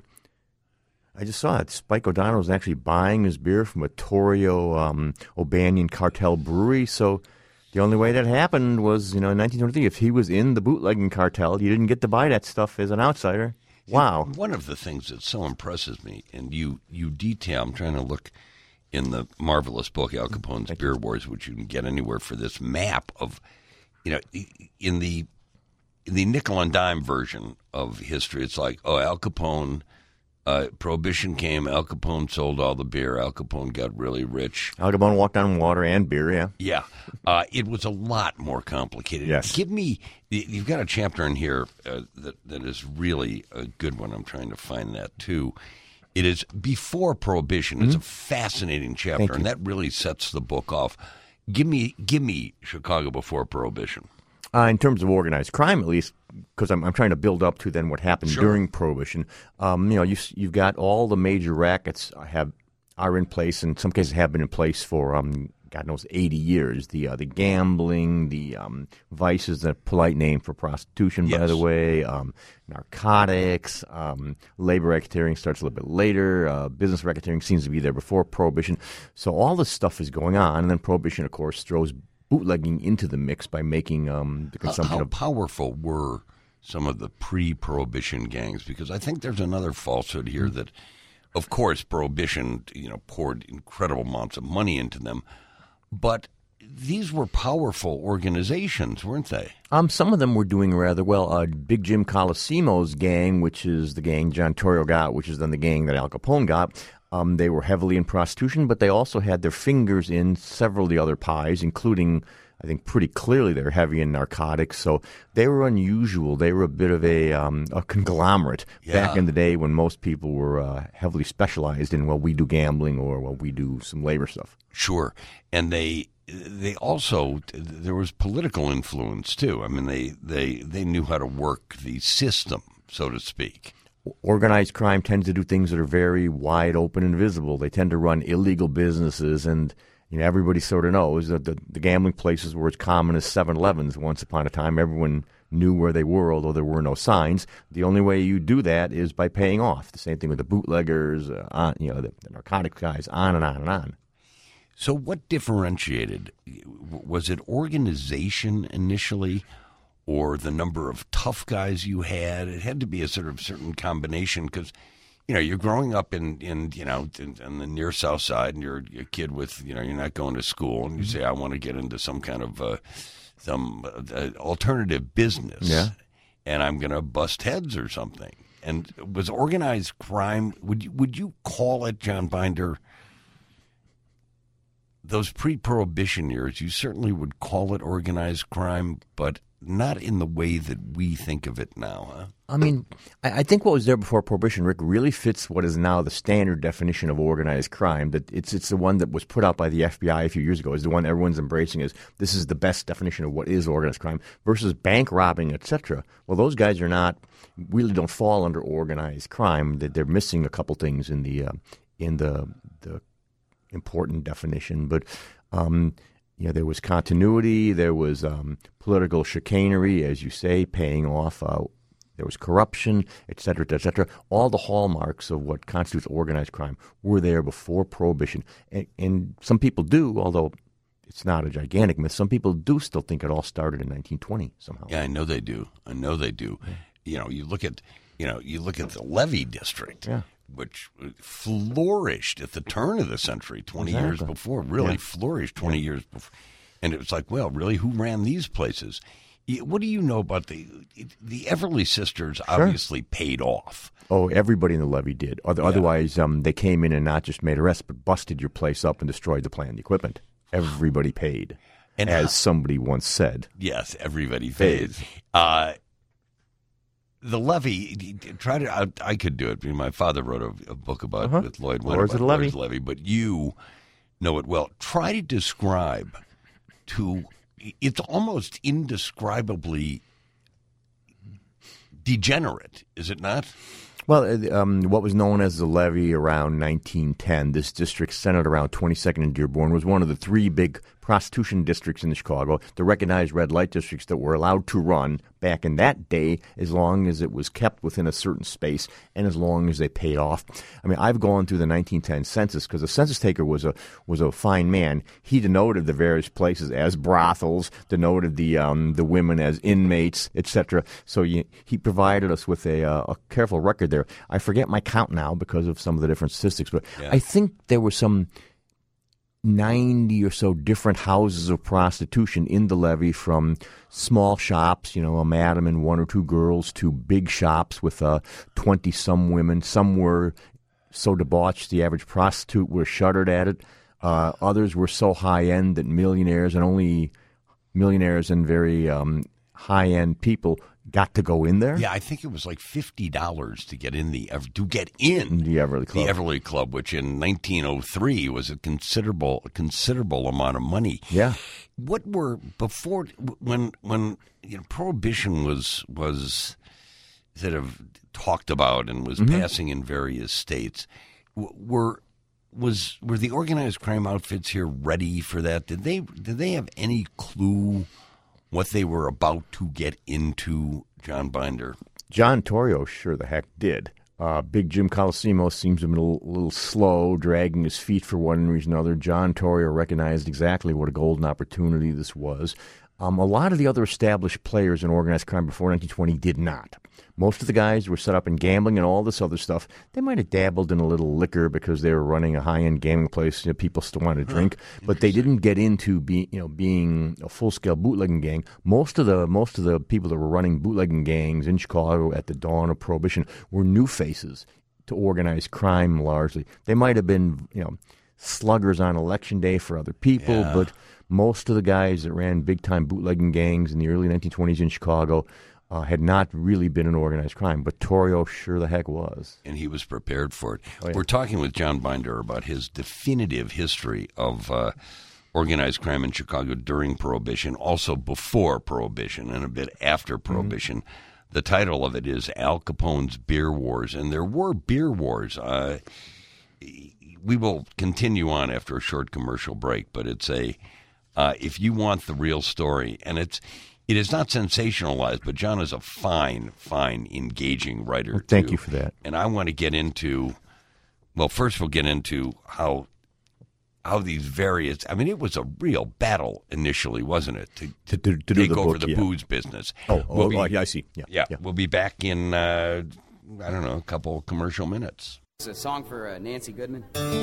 I just saw it. Spike O'Donnell was actually buying his beer from a Torrio um, O'Banion cartel brewery, so the only way that happened was, you know, in nineteen twenty-three, if he was in the bootlegging cartel, you didn't get to buy that stuff as an outsider. Wow. One of the things that so impresses me, and you, you detail, I'm trying to look in the marvelous book, Al Capone's Thank Beer you. Wars, which you can get anywhere, for this map of, you know, in the in the nickel and dime version of history, it's like, oh, Al Capone, uh, Prohibition came, Al Capone sold all the beer, Al Capone got really rich. Al Capone walked on water and beer, yeah. Yeah. Uh, it was a lot more complicated. Yes. Give me, you've got a chapter in here uh, that, that is really a good one. I'm trying to find that, too. It is Before Prohibition. Mm-hmm. It's a fascinating chapter, and that really sets the book off. Give me, give me Chicago before Prohibition. Uh, in terms of organized crime, at least, because I'm, I'm trying to build up to then what happened sure. during Prohibition. Um, you know, you, you've got all the major rackets have are in place, and in some cases have been in place for, um, God knows, eighty years. The uh, the gambling, the um, vice is a polite name for prostitution, yes. by the way, um, narcotics, um, labor racketeering starts a little bit later, uh, business racketeering seems to be there before Prohibition. So all this stuff is going on, and then Prohibition, of course, throws bootlegging into the mix by making um, the consumption how, how of... powerful were some of the pre-Prohibition gangs? Because I think there's another falsehood here that, of course, Prohibition, you know, poured incredible amounts of money into them, but these were powerful organizations, weren't they? Um, some of them were doing rather well. Uh, Big Jim Colosimo's gang, which is the gang John Torrio got, which is then the gang that Al Capone got, Um, they were heavily in prostitution, but they also had their fingers in several of the other pies, including, I think, pretty clearly they're heavy in narcotics. So they were unusual. They were a bit of a, um, a conglomerate yeah. back in the day when most people were uh, heavily specialized in, well, we do gambling or, well, we do some labor stuff. Sure. And they they also, there was political influence, too. I mean, they, they, they knew how to work the system, so to speak. organized crime tends to do things that are very wide open and visible. They tend to run illegal businesses, and you know everybody sort of knows that the, the gambling places were as common as seven elevens once upon a time. Everyone knew where they were, although there were no signs. The only way you do that is by paying off. The same thing with the bootleggers, uh, on, you know, the, the narcotics guys, on and on and on. So what differentiated? Was it organization initially, or the number of tough guys you had? It had to be a sort of certain combination because, you know, you're growing up in, in you know, in, in the near South Side, and you're a kid with, you know, you're not going to school, and you say, I want to get into some kind of uh, some uh, alternative business, yeah, and I'm going to bust heads or something. And was organized crime? Would you, would you call it, John Binder? Those pre-Prohibition years, you certainly would call it organized crime, but not in the way that we think of it now, huh? I mean, I, I think what was there before Prohibition, Rick, really fits what is now the standard definition of organized crime. That it's it's the one that was put out by the F B I a few years ago. Is the one everyone's embracing as this is the best definition of what is organized crime versus bank robbing, et cetera. Well, those guys are not really don't fall under organized crime. That they're missing a couple things in the uh, in the the important definition, but. Um, You know, there was continuity, there was um, political chicanery, as you say, paying off. Uh, there was corruption, et cetera, et cetera. All the hallmarks of what constitutes organized crime were there before Prohibition. And, and some people do, although it's not a gigantic myth, some people do still think it all started in nineteen twenty somehow. Yeah, I know they do. I know they do. Yeah. You know, you look at, you know, you look at the Levee District. Yeah. Which flourished at the turn of the century, twenty exactly. years before, really yeah. flourished twenty yeah. years before. And it was like, well, really, who ran these places? What do you know about the the Everly sisters Sure. obviously paid off. Oh, everybody in the levee did. Otherwise, yeah. um, they came in and not just made arrests, but busted your place up and destroyed the plant and equipment. Everybody paid, and as how, somebody once said. Yes, everybody paid. Uh The levee, try to. I, I could do it. My father wrote a, a book about uh-huh. with Lloyd Lords of the Levee. levee, but you know it well. Try to describe to. It's almost indescribably degenerate, is it not? Well, um, what was known as the levee around nineteen ten, this district centered around twenty-second and Dearborn, was one of the three big prostitution districts in Chicago, the recognized red light districts that were allowed to run back in that day as long as it was kept within a certain space and as long as they paid off. I mean, I've gone through the nineteen ten census because the census taker was a was a fine man. He denoted the various places as brothels, denoted the um, the women as inmates, et cetera. So you, he provided us with a, uh, a careful record there. I forget my count now because of some of the different statistics, but yeah. I think there were some ninety or so different houses of prostitution in the levee, from small shops, you know, a madam and one or two girls, to big shops with uh, twenty-some women. Some were so debauched the average prostitute were shuddered at it. Uh, others were so high-end that millionaires and only millionaires and very um, high-end people got to go in there. Yeah, I think it was like fifty dollars to get in the to get in the Everly Club. The Everly Club, which in nineteen oh three was a considerable a considerable amount of money. Yeah. What were before when when you know Prohibition was was sort of talked about and was mm-hmm. passing in various states? Were was were the organized crime outfits here ready for that? Did they did they have any clue what they were about to get into, John Binder? John Torrio sure the heck did. Uh, Big Jim Colosimo seems to have been a little, little slow, dragging his feet for one reason or another. John Torrio recognized exactly what a golden opportunity this was. Um, a lot of the other established players in organized crime before nineteen twenty did not. Most of the guys were set up in gambling and all this other stuff. They might have dabbled in a little liquor because they were running a high-end gambling place. You know, people still wanted to drink, huh, but they didn't get into be, you know, being a full-scale bootlegging gang. Most of the most of the people that were running bootlegging gangs in Chicago at the dawn of Prohibition were new faces to organized crime. Largely, they might have been, you know, sluggers on election day for other people, yeah. but most of the guys that ran big-time bootlegging gangs in the early nineteen twenties in Chicago uh, had not really been in organized crime, but Torrio sure the heck was. And he was prepared for it. Oh, yeah. We're talking with John Binder about his definitive history of uh, organized crime in Chicago during Prohibition, also before Prohibition and a bit after Prohibition. Mm-hmm. The title of it is Al Capone's Beer Wars, and there were beer wars. Uh, we will continue on after a short commercial break, but it's a uh, if you want the real story, and it's it is not sensationalized, but John is a fine, fine, engaging writer. Well, thank too. you for that. And I want to get into well, first we'll get into how. How these various, I mean, it was a real battle initially, wasn't it? To, to, to, to take do the over book, the yeah. booze business. Oh, we'll oh, be, oh yeah, I see. Yeah, yeah, yeah. We'll be back in, uh, I don't know, a couple commercial minutes. It's a song for uh, Nancy Goodman.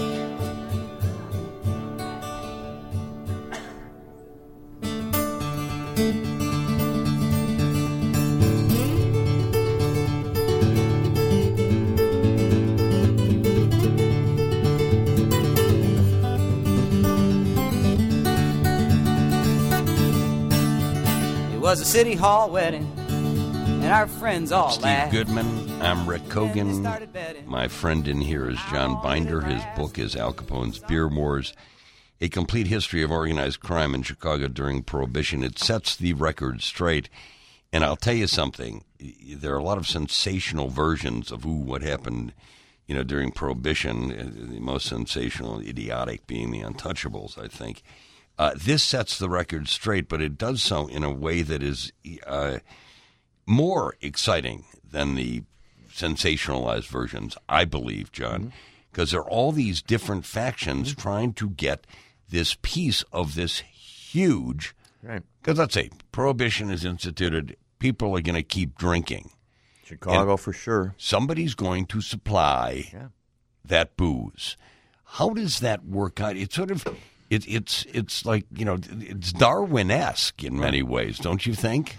It was a city hall wedding, and our friends all Steve laughed. Goodman, I'm Rick Kogan. My friend in here is John Binder. His book is Al Capone's Beer Wars, a complete history of organized crime in Chicago during Prohibition. It sets the record straight. And I'll tell you something, there are a lot of sensational versions of who, what happened, you know, during Prohibition, the most sensational, idiotic being the Untouchables, I think. Uh, this sets the record straight, but it does so in a way that is uh, more exciting than the sensationalized versions, I believe, John, because mm-hmm. there are all these different factions mm-hmm. trying to get this piece of this huge, right? Because let's say Prohibition is instituted, people are going to keep drinking. Chicago for sure. Somebody's going to supply yeah. that booze. How does that work out? It's sort of... It, it's it's like, you know, it's Darwin-esque in many ways, don't you think?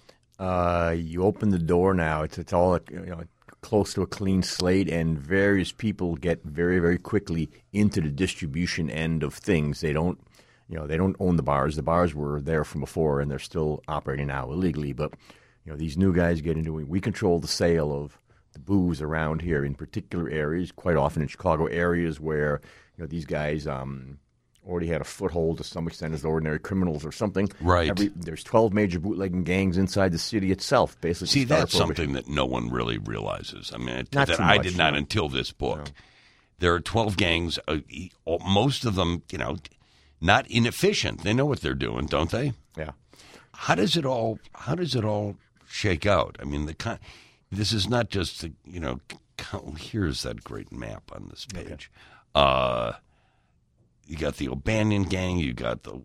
Uh, you open the door now. It's it's all you know, close to a clean slate, and various people get very very quickly into the distribution end of things. They don't, you know, they don't own the bars. The bars were there from before, and they're still operating now illegally. But you know, these new guys get into it. We control the sale of the booze around here in particular areas. Quite often in Chicago areas where you know these guys. Um, already had a foothold to some extent as ordinary criminals or something. Right. Every, there's twelve major bootlegging gangs inside the city itself, basically. See, that's something that no one really realizes. I mean, it, not that too I much, did not no. until this book. No. There are twelve gangs, uh, most of them, you know, not inefficient. They know what they're doing, don't they? Yeah. How does it all, how does it all shake out? I mean, the this is not just, the, you know, here's that great map on this page. Okay. Uh You got the O'Banion gang. You got the.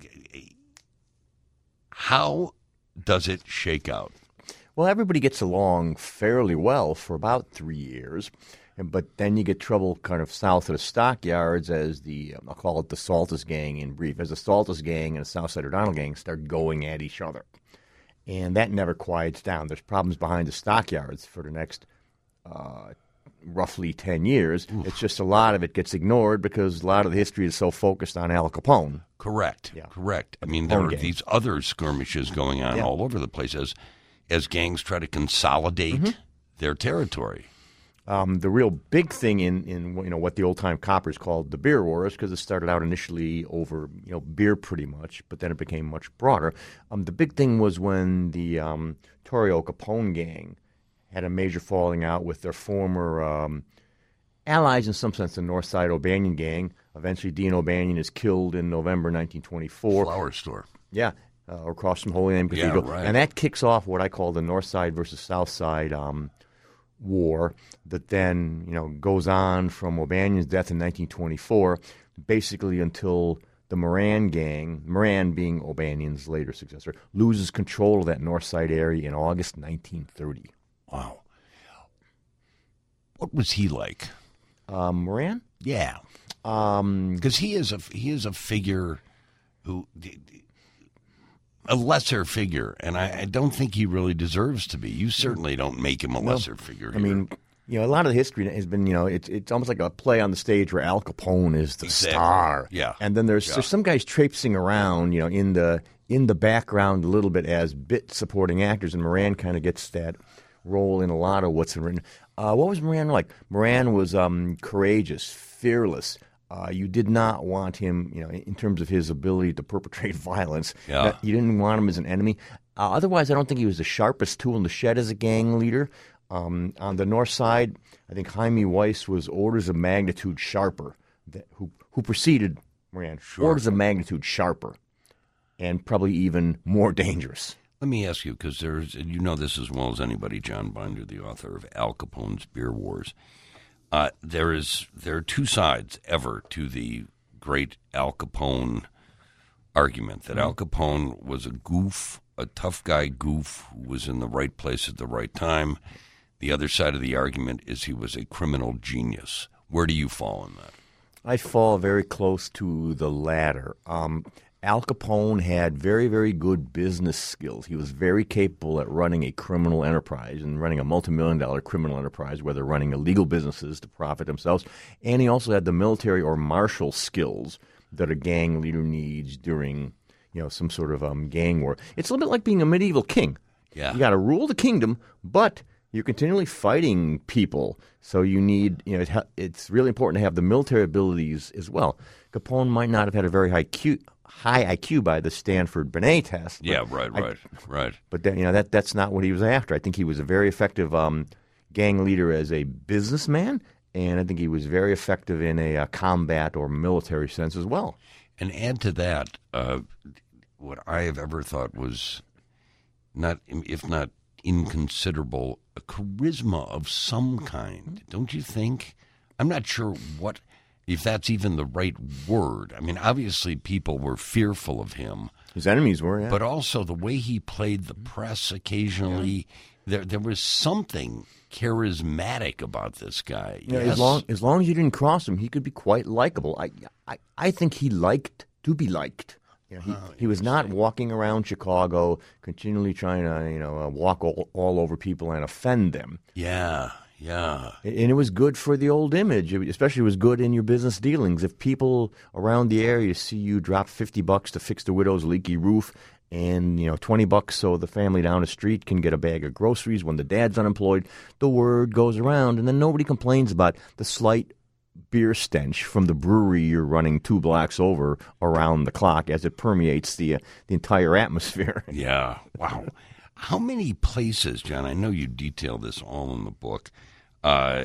How does it shake out? Well, everybody gets along fairly well for about three years, but then you get trouble kind of south of the stockyards as the I'll call it the Saltus gang in brief, as the Saltus gang and the Southside O'Donnell gang start going at each other, and that never quiets down. There's problems behind the stockyards for the next. Uh, roughly ten years. Oof. It's just a lot of it gets ignored because a lot of the history is so focused on Al Capone. Correct. Yeah. Correct. I mean, there are gang. these other skirmishes going on yeah. all over the place as, as gangs try to consolidate mm-hmm. their territory. Um, the real big thing in, in you know what the old-time coppers called the beer wars, because it started out initially over you know beer pretty much, but then it became much broader. Um, the big thing was when the um, Torrio Capone gang had a major falling out with their former um, allies, in some sense, the Northside O'Banion gang. Eventually, Dean O'Banion is killed in November nineteen twenty-four. Flower store. Yeah, uh, across from Holy Name Cathedral. Yeah, right. And that kicks off what I call the Northside versus Southside um, war that then, you know, goes on from O'Banion's death in nineteen twenty-four, basically until the Moran gang, Moran being O'Banion's later successor, loses control of that Northside area in August nineteen thirty. Wow. What was he like? Um, Moran? Yeah. Um, because he is a he is a figure who a lesser figure, and I, I don't think he really deserves to be. You certainly don't make him a no, lesser figure. I here. mean, you know, a lot of the history has been, you know, it's it's almost like a play on the stage where Al Capone is the exactly. star. Yeah. And then there's yeah. there's some guys traipsing around, you know, in the in the background a little bit as bit supporting actors, and Moran kind of gets that role in a lot of what's written. Uh, what was Moran like? Moran was um, courageous, fearless. Uh, you did not want him, you know, in terms of his ability to perpetrate violence. Yeah. You didn't want him as an enemy. Uh, otherwise, I don't think he was the sharpest tool in the shed as a gang leader. Um, on the north side, I think Jaime Weiss was orders of magnitude sharper, that, who who preceded Moran. Sure. Orders of magnitude sharper, and probably even more dangerous. Let me ask you, because there's, you know this as well as anybody, John Binder, the author of Al Capone's Beer Wars. Uh, there is there are two sides ever to the great Al Capone argument, that Al Capone was a goof, a tough guy goof who was in the right place at the right time. The other side of the argument is he was a criminal genius. Where do you fall in that? I fall very close to the latter. Um, Al Capone had very, very good business skills. He was very capable at running a criminal enterprise and running a multi-million dollar criminal enterprise, whether running illegal businesses to profit themselves. And he also had the military or martial skills that a gang leader needs during, you know, some sort of um, gang war. It's a little bit like being a medieval king. Yeah. You got to rule the kingdom, but you're continually fighting people. So you need, you know, it ha- it's really important to have the military abilities as well. Capone might not have had a very high Q. High I Q by the Stanford Binet test. Yeah, right, right, I, right. But then, you know, that that's not what he was after. I think he was a very effective um, gang leader as a businessman, and I think he was very effective in a, a combat or military sense as well. And add to that, uh, what I have ever thought was not, if not inconsiderable, a charisma of some kind. Don't you think? I'm not sure what. If that's even the right word. I mean, obviously people were fearful of him. His enemies were, yeah. But also the way he played the press occasionally, yeah. there there was something charismatic about this guy. Yeah, yes. as long as long as you didn't cross him, he could be quite likable. I, I, I think he liked to be liked. You know, he, oh, he was not walking around Chicago continually trying to, you know, uh, walk all, all over people and offend them. Yeah. Yeah. And it was good for the old image, especially it was good in your business dealings. If people around the area see you drop fifty bucks to fix the widow's leaky roof and, you know, twenty bucks so the family down the street can get a bag of groceries when the dad's unemployed, the word goes around, and then nobody complains about the slight beer stench from the brewery you're running two blocks over around the clock as it permeates the, uh, the entire atmosphere. Yeah. Wow. How many places, John, I know you detail this all in the book, Uh,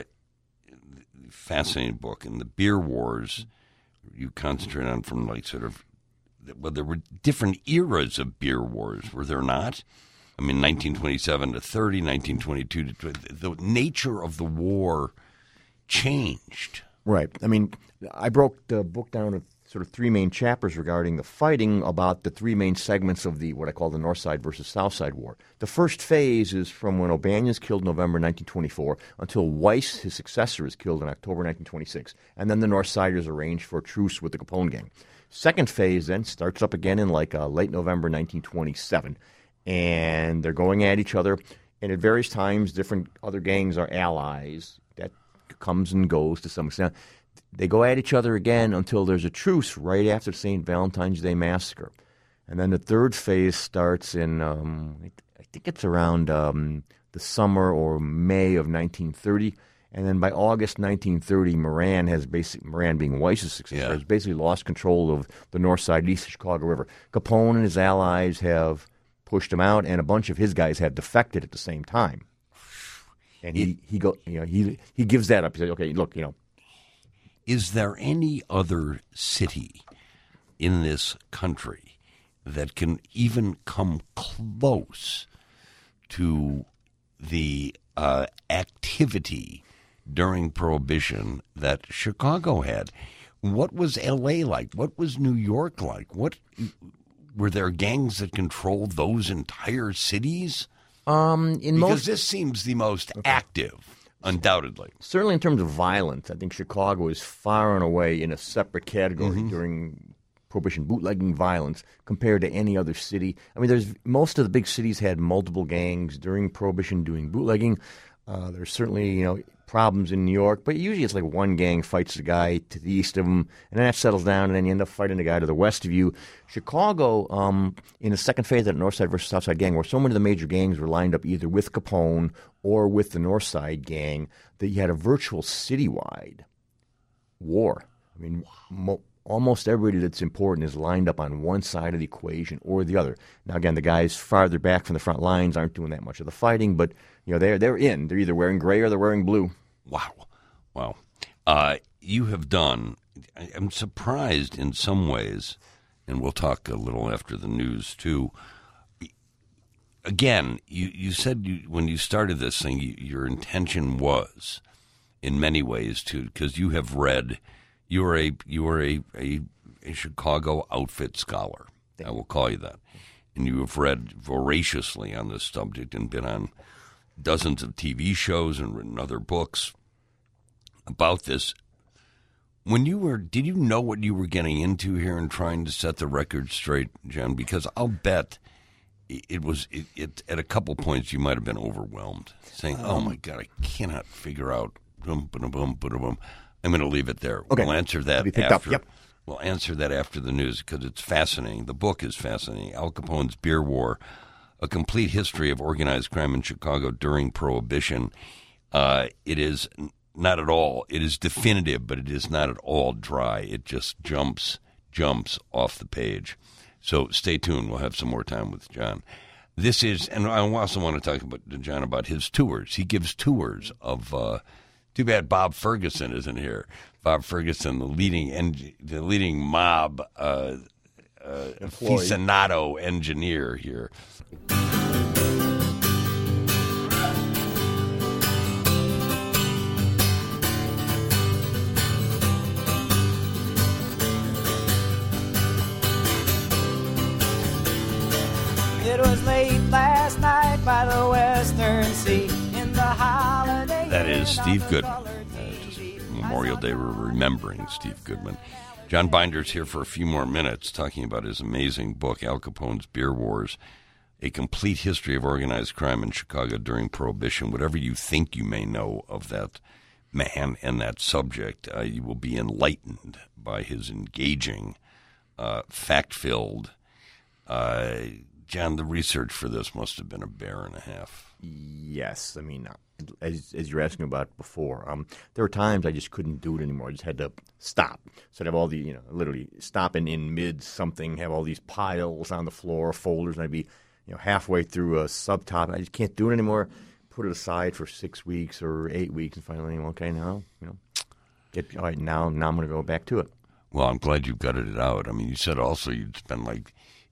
fascinating book. In the Beer Wars, you concentrate on from like sort of, well, there were different eras of beer wars, were there not? I mean, nineteen twenty-seven to thirty, nineteen twenty-two to twenty. The nature of the war changed. Right. I mean, I broke the book down to sort of three main chapters regarding the fighting about the three main segments of the what I call the North Side versus South Side War. The first phase is from when O'Banion's killed in November nineteen twenty-four until Weiss, his successor, is killed in October nineteen twenty-six. And then the North Siders arranged for a truce with the Capone gang. Second phase then starts up again in like uh, late November nineteen twenty-seven. And they're going at each other. And at various times, different other gangs are allies. That comes and goes to some extent. They go at each other again until there's a truce right after the Saint Valentine's Day Massacre. And then the third phase starts in, um, I think it's around um, the summer or May of nineteen thirty. And then by August nineteen thirty, Moran has basically, Moran being Weiss's successor, yeah. has basically lost control of the north side, east of Chicago River. Capone and his allies have pushed him out, and a bunch of his guys have defected at the same time. And he, he go, you know, he he gives that up. He says, okay, look, you know. Is there any other city in this country that can even come close to the uh, activity during Prohibition that Chicago had? What was L A like? What was New York like? What were there gangs that controlled those entire cities? Um, in because most, this seems the most okay. active. Undoubtedly. Certainly in terms of violence, I think Chicago is far and away in a separate category mm-hmm. during Prohibition, bootlegging violence, compared to any other city. I mean, there's most of the big cities had multiple gangs during Prohibition doing bootlegging. Uh, there's certainly, you know, problems in New York, but usually it's like one gang fights the guy to the east of them, and then that settles down, and then you end up fighting the guy to the west of you. Chicago, um, in the second phase of the North Side versus South Side gang, where so many of the major gangs were lined up either with Capone or with the North Side gang, that you had a virtual citywide war. I mean, mo- almost everybody that's important is lined up on one side of the equation or the other. Now, again, the guys farther back from the front lines aren't doing that much of the fighting, but you know they're they're in. They're either wearing gray or they're wearing blue. Wow, wow. Uh, you have done. I'm surprised in some ways, and we'll talk a little after the news too. Again, you, you said you, when you started this thing, you, your intention was, in many ways, to because you have read. You are a you are a, a, a Chicago outfit scholar. I will call you that. And you have read voraciously on this subject and been on dozens of T V shows and written other books about this. When you were, did you know what you were getting into here and trying to set the record straight, John? Because I'll bet it was it, it at a couple points you might have been overwhelmed, saying, "Oh my God, I cannot figure out." Boom, boom, boom, boom, boom. I'm going to leave it there. Okay. We'll answer that after. Up. Yep. We'll answer that after the news because it's fascinating. The book is fascinating. Al Capone's Beer War, A Complete History of Organized Crime in Chicago During Prohibition. Uh, it is not at all. It is definitive, but it is not at all dry. It just jumps, jumps off the page. So stay tuned. We'll have some more time with John. This is, and I also want to talk about John about his tours. He gives tours of. Uh, Too bad Bob Ferguson isn't here. Bob Ferguson, the leading en- the leading mob uh, uh, aficionado engineer here. It was late last night by the Western Sea in the holiday. That is Steve Goodman. Uh, just Memorial Day, we're remembering Steve Goodman. John Binder's here for a few more minutes talking about his amazing book, Al Capone's Beer Wars, A Complete History of Organized Crime in Chicago During Prohibition. Whatever you think you may know of that man and that subject, uh, you will be enlightened by his engaging, uh, fact-filled. Uh, John, the research for this must have been a bear and a half. Yes. I mean, as, as you were asking about before, um, there were times I just couldn't do it anymore. I just had to stop. So I'd have all the, you know, literally stopping in mid something, have all these piles on the floor, folders, and I'd be, you know, halfway through a subtopic. I just can't do it anymore. Put it aside for six weeks or eight weeks, and finally, okay, now, you know, get all right. Now, now I'm going to go back to it. Well, I'm glad you gutted it out. I mean, you said also you'd spend like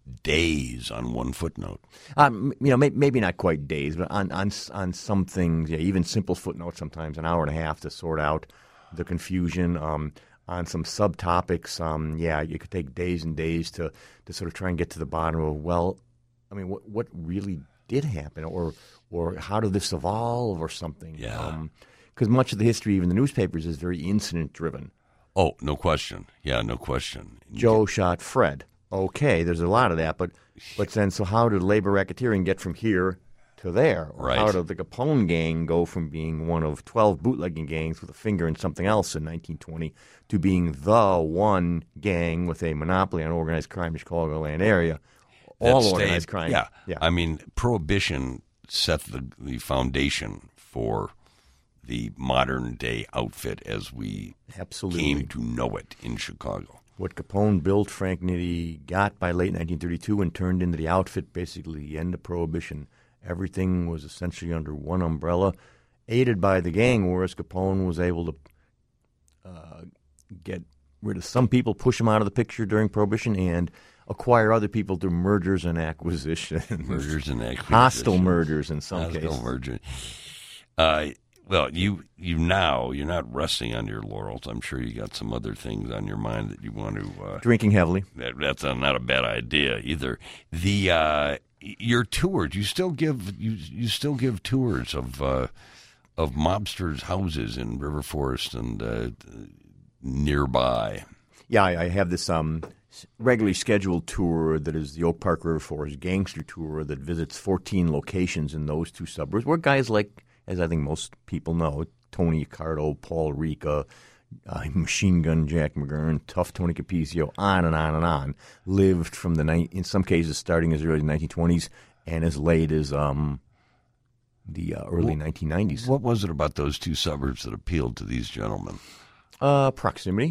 days on one footnote. Um, you know, may, maybe not quite days, but on on on some things, yeah, even simple footnotes, sometimes an hour and a half to sort out the confusion. Um, on some subtopics, um, yeah, you could take days and days to, to sort of try and get to the bottom of, well, I mean, what what really did happen, or or how did this evolve, or something? Yeah. Because um, much of the history, even the newspapers, is very incident driven. Oh, no question. Yeah, no question. Joe shot Fred. Okay, there's a lot of that, but but then so how did labor racketeering get from here to there? Or right. How did the Capone gang go from being one of twelve bootlegging gangs with a finger in something else in nineteen twenty to being the one gang with a monopoly on organized crime in the Chicagoland area? All that organized stayed, crime. Yeah. yeah. I mean, Prohibition set the, the foundation for the modern-day outfit as we Absolutely. came to know it in Chicago. What Capone built, Frank Nitti got by late nineteen thirty-two and turned into the outfit, basically the end of Prohibition. Everything was essentially under one umbrella, aided by the gang wars. Capone was able to uh, get rid of some people, push them out of the picture during Prohibition, and acquire other people through mergers and acquisitions. Mergers and acquisitions. Hostile murders in some Hostile cases. Merger. Uh, well, you you now, you're not resting on your laurels. I'm sure you got some other things on your mind that you want to... Uh, Drinking heavily. That, that's a, not a bad idea either. The uh, your tours, you still give you you still give tours of uh, of mobsters' houses in River Forest and uh, nearby. Yeah, I, I have this um, regularly scheduled tour that is the Oak Park River Forest Gangster Tour that visits fourteen locations in those two suburbs where guys like, as I think most people know, Tony Accardo, Paul Ricca, uh, Machine Gun Jack McGurn, Tough Tony Capizio, on and on and on, lived from the ni- in some cases starting as early as the nineteen twenties and as late as um, the uh, early what, nineteen nineties. What was it about those two suburbs that appealed to these gentlemen? Uh, proximity.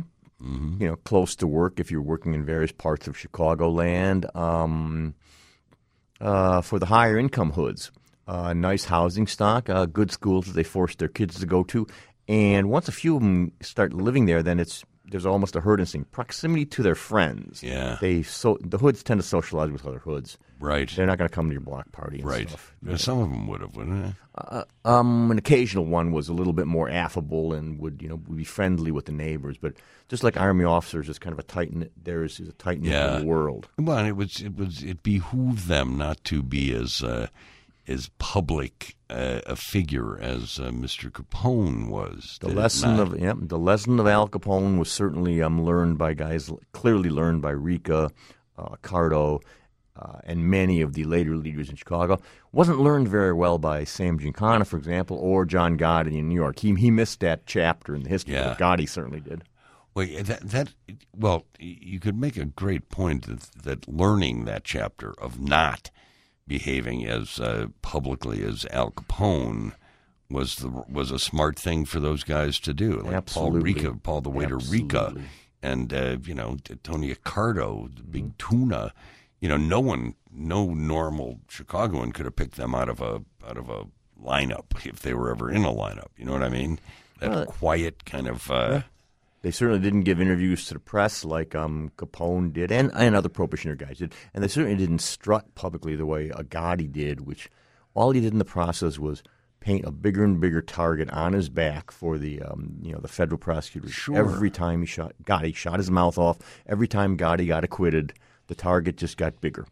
Mm-hmm. You know, close to work if you're working in various parts of Chicagoland. Um, uh, for the higher income hoods, uh, nice housing stock, uh, good schools that they force their kids to go to. And once a few of them start living there, then it's there's almost a herd instinct, proximity to their friends. Yeah, they so the hoods tend to socialize with other hoods. Right, they're not going to come to your block party and right. stuff. Yeah, some of them would have, wouldn't they? Uh, um, an occasional one was a little bit more affable and would you know would be friendly with the neighbors, but just like Army officers, it's kind of a tight knit. There is a tight knit yeah. little world. Well, and it was it was it behooved them not to be as uh, as public uh, a figure as uh, Mister Capone was. The lesson of yeah, the lesson of Al Capone was certainly um, learned by guys clearly learned by Rica, uh, Cardo. Uh, and many of the later leaders in Chicago. Wasn't learned very well by Sam Giancana, for example, or John Gotti in New York. He he missed that chapter in the history, yeah. but Gotti certainly did. Well, that, that well, you could make a great point that, that learning that chapter of not behaving as uh, publicly as Al Capone was the was a smart thing for those guys to do. Like Absolutely. Paul Rica, Paul the waiter Absolutely. Rica, and uh, you know Tony Accardo, the big tuna. You know, no one, no normal Chicagoan could have picked them out of a out of a lineup if they were ever in a lineup. You know what I mean? That well, quiet kind of. Uh, yeah. They certainly didn't give interviews to the press like um, Capone did, and, and other probationary guys did, and they certainly didn't strut publicly the way Gotti did. Which all he did in the process was paint a bigger and bigger target on his back for the um, you know the federal prosecutors. Sure. Every time he shot Gotti, shot his mouth off. Every time Gotti got acquitted, the target just got bigger.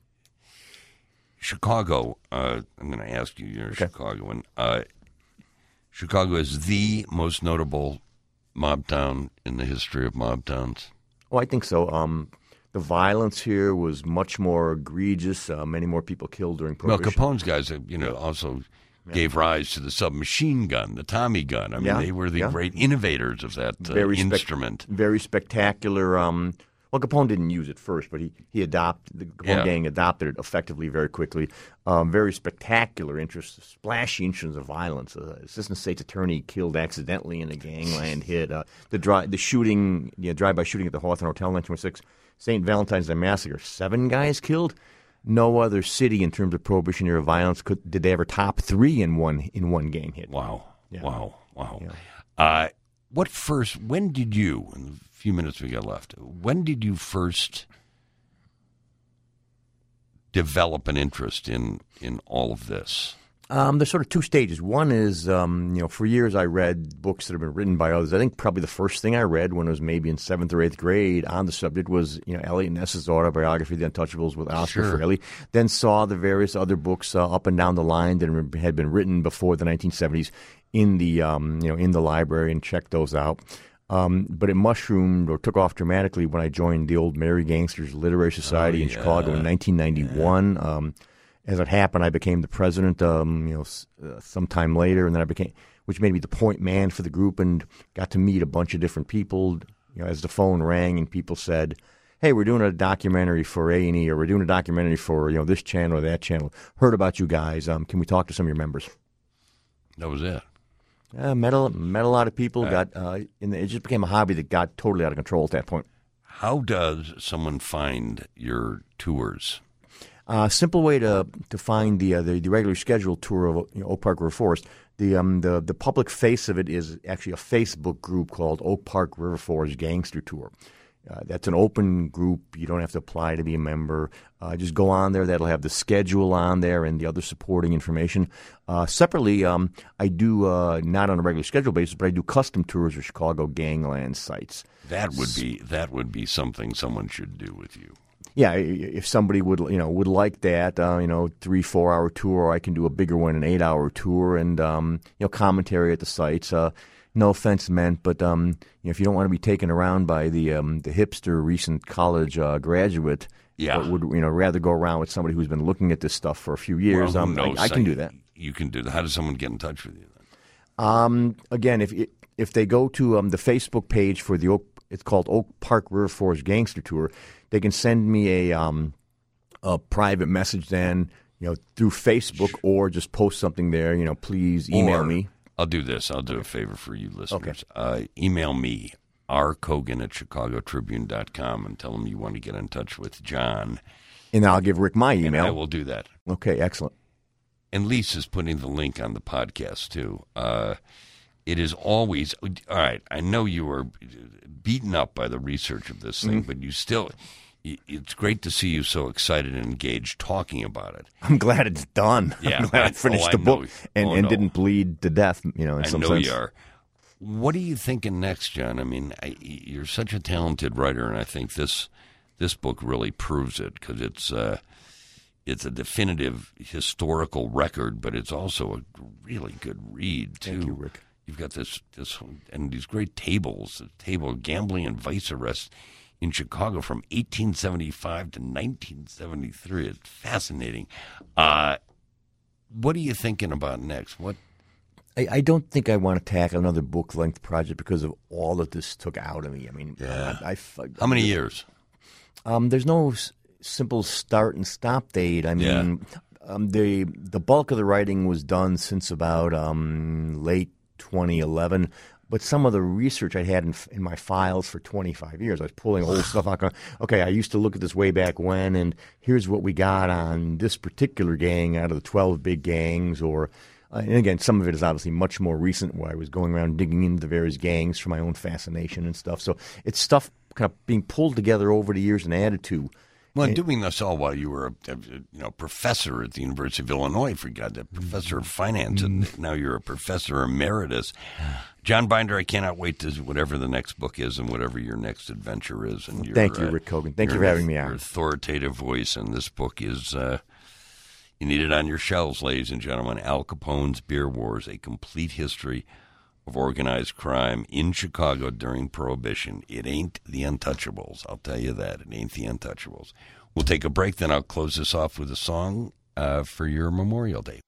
Chicago, uh, I'm going to ask you, you're a okay. Chicagoan. Uh, Chicago is the most notable mob town in the history of mob towns. Oh, I think so. Um, the violence here was much more egregious. Uh, many more people killed during Prohibition. Well, Capone's guys, you know, also yeah. gave rise to the submachine gun, the Tommy gun. I mean, yeah. they were the yeah. great innovators of that uh, very instrument. Spec- very spectacular. Um, well, Capone didn't use it first, but he, he adopted, the Capone yeah. gang adopted it effectively very quickly. Um, very spectacular interest, splashy incidents of violence. Uh, assistant state's attorney killed accidentally in a gangland hit. Uh, the dri- the shooting, you know, drive-by shooting at the Hawthorne Hotel in nineteen twenty-six. Saint Valentine's Day Massacre, seven guys killed. No other city in terms of Prohibition era violence could did they ever top three in one in one gang hit. Wow, yeah. wow, wow. Yeah. Uh, what first? When did you? In the few minutes we got left, when did you first develop an interest in in all of this? Um, there's sort of two stages. One is, um, you know, for years I read books that have been written by others. I think probably the first thing I read when I was maybe in seventh or eighth grade on the subject was, you know, Elliot Ness's autobiography, The Untouchables, with Oscar Sure. Frehley. Then saw the various other books uh, up and down the line that had been written before the nineteen seventies in the, um, you know, in the library and checked those out. Um, but it mushroomed or took off dramatically when I joined the Old Merry Gangsters Literary Society oh, in yeah. Chicago in nineteen ninety-one. Yeah. Um, As it happened, I became the president, um, you know, uh, sometime later, and then I became, which made me the point man for the group, and got to meet a bunch of different people. You know, as the phone rang and people said, "Hey, we're doing a documentary for A and E, or we're doing a documentary for you know this channel or that channel. Heard about you guys. Um, can we talk to some of your members?" That was it. Uh, met a met a lot of people. Uh, got uh, in the, it just became a hobby that got totally out of control at that point. How does someone find your tours? A uh, simple way to to find the uh, the, the regularly scheduled tour of you know, Oak Park River Forest. The um the the public face of it is actually a Facebook group called Oak Park River Forest Gangster Tour. Uh, that's an open group. You don't have to apply to be a member. Uh, just go on there. That'll have the schedule on there and the other supporting information. Uh, separately, um, I do uh, not on a regular schedule basis, but I do custom tours of Chicago gangland sites. That would be that would be something someone should do with you. Yeah, if somebody would you know would like that, uh, you know, three four hour tour, or I can do a bigger one, an eight hour tour, and um, you know, commentary at the sites. Uh, no offense meant, but um, you know, if you don't want to be taken around by the um, the hipster recent college uh, graduate, yeah, but would you know rather go around with somebody who's been looking at this stuff for a few years. Well, um, knows, I, I can do that. You can do that. How does someone get in touch with you then? Um, again, if if they go to um, the Facebook page for the Oak, it's called Oak Park River Forest Gangster Tour. They can send me a um, a private message then, you know, through Facebook, or just post something there. You know, please email or, me. I'll do this. I'll do a favor for you listeners. Okay. Uh, email me, R. Kogan at chicago tribune dot com and tell him you want to get in touch with John. And I'll give Rick my email. And I will do that. Okay, excellent. And Lisa's putting the link on the podcast, too. Uh, it is always, all right, I know you were beaten up by the research of this thing, mm-hmm. but you still, it's great to see you so excited and engaged talking about it. I'm glad it's done. Yeah, I'm glad I, I finished oh, the I book and, oh, and no. didn't bleed to death, you know, in I some know sense. you are. What are you thinking next, John? I mean, I, you're such a talented writer, and I think this this book really proves it because it's uh, it's a definitive historical record, but it's also a really good read too. Thank you, Rick. You've got this this and these great tables, the table of gambling and vice arrests in Chicago from eighteen seventy-five to nineteen seventy-three. It's fascinating. Uh, what are you thinking about next? What? I, I don't think I want to tackle another book-length project because of all that this took out of me. I mean, yeah. I, I, I, how many years? Um, there's no s- simple start and stop date. I mean, yeah. um, the the bulk of the writing was done since about um, late twenty eleven. But some of the research I had in, in my files for twenty-five years, I was pulling old stuff out. Going, okay, I used to look at this way back when, and here's what we got on this particular gang out of the twelve big gangs, or. Uh, and again, some of it is obviously much more recent where I was going around digging into the various gangs for my own fascination and stuff. So it's stuff kind of being pulled together over the years and added to. Well, and, doing this all while you were a, a you know professor at the University of Illinois, for God, a professor of finance, and now you're a professor emeritus. John Binder, I cannot wait to whatever the next book is and whatever your next adventure is. And your, Thank you, uh, Rick Kogan. Thank you for having me on. Your authoritative voice in this book is... Uh, You need it on your shelves, ladies and gentlemen. Al Capone's Beer Wars, a complete history of organized crime in Chicago during Prohibition. It ain't the Untouchables. I'll tell you that. It ain't the Untouchables. We'll take a break, then I'll close this off with a song uh, for your Memorial Day.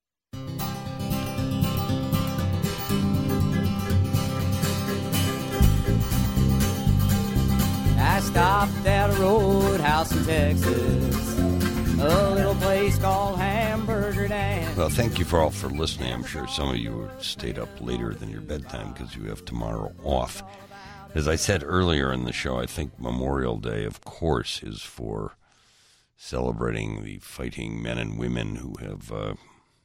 I stopped at a roadhouse in Texas, a little place called Hamburger Dan. Well, thank you for all for listening. I'm sure some of you stayed up later than your bedtime because you have tomorrow off. As I said earlier in the show, I think Memorial Day, of course, is for celebrating the fighting men and women who have uh,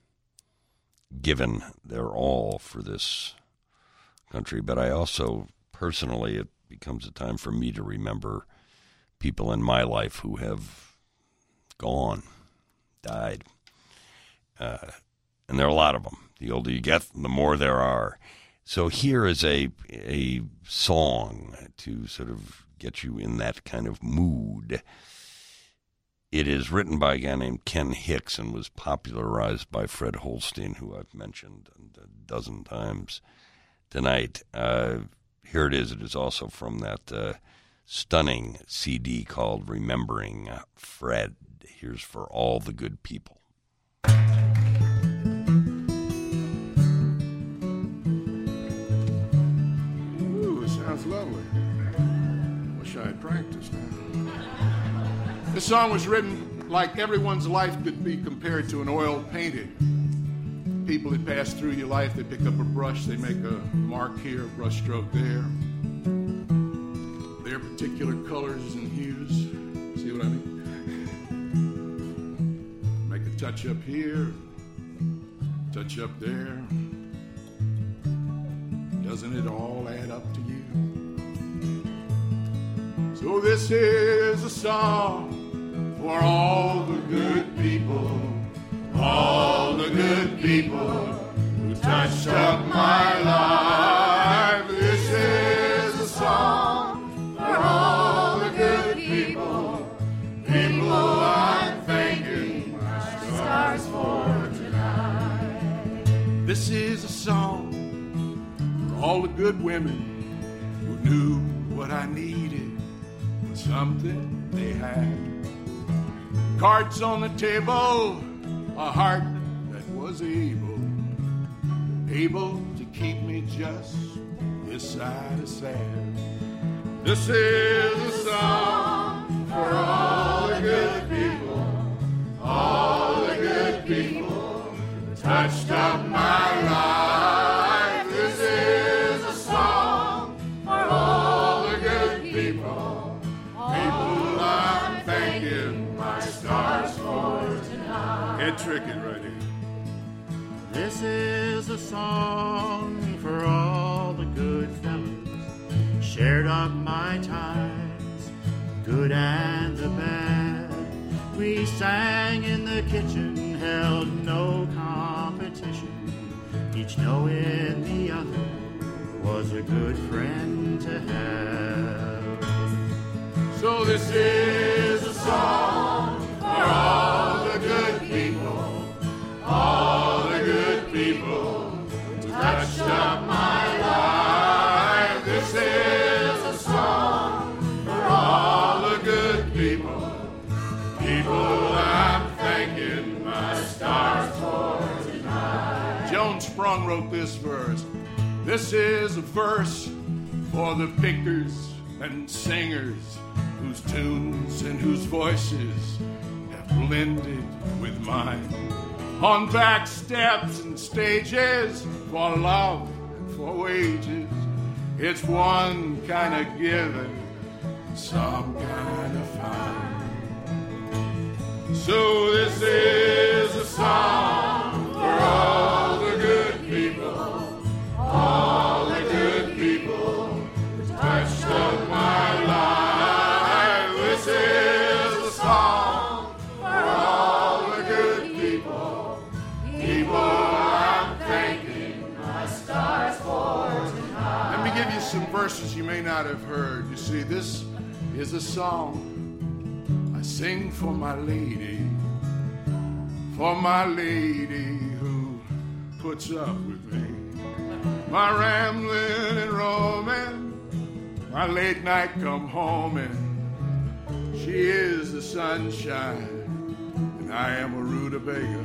given their all for this country. But I also, personally, it becomes a time for me to remember people in my life who have gone, died. Uh, and there are a lot of them. The older you get, the more there are. So here is a a song to sort of get you in that kind of mood. It is written by a guy named Ken Hicks and was popularized by Fred Holstein, who I've mentioned a dozen times tonight. Uh, here it is. It is also from that uh, stunning C D called Remembering Fred. Here's For All the Good People. Ooh, it sounds lovely. Wish I had practiced now. This song was written like everyone's life could be compared to an oil painting. People that pass through your life, they pick up a brush, they make a mark here, a brush stroke there. Their particular colors and hues. See what I mean? Make a touch up here, touch up there. Doesn't it all add up to you? So this is a song for all the good people, all the good people who touched up my life. This is a song for all the good people, people I'm thanking my stars for tonight. This is a song for all the good women who knew what I needed was something they had. Cards on the table, a heart that was able, able to keep me just this side of sad. This is a song for all the good people, all the good people that touched up my life. This is a song for all the Ed Trickett right here. This is a song for all the good fellas, shared up my times, good and the bad. We sang in the kitchen, held no competition, each knowing the other was a good friend to have. So this is a song for all the good people, all the good people who touched up my life. This is a song for all the good people, people I'm thanking my stars for tonight. Joan Sprung wrote this verse. This is a verse for the pickers and singers whose tunes and whose voices have blended with mine. On back steps and stages, for love and for wages, it's one kind of giving, some kind of fine. So this is a song for all the good people, all the good people who touched up my life. This is a song for all the good people, people I'm thanking my stars for tonight. Let me give you some verses you may not have heard. You see, this is a song I sing for my lady, for my lady who puts up with me. My rambling and roaming, my late night come home, and she is the sunshine, and I am a rutabaga.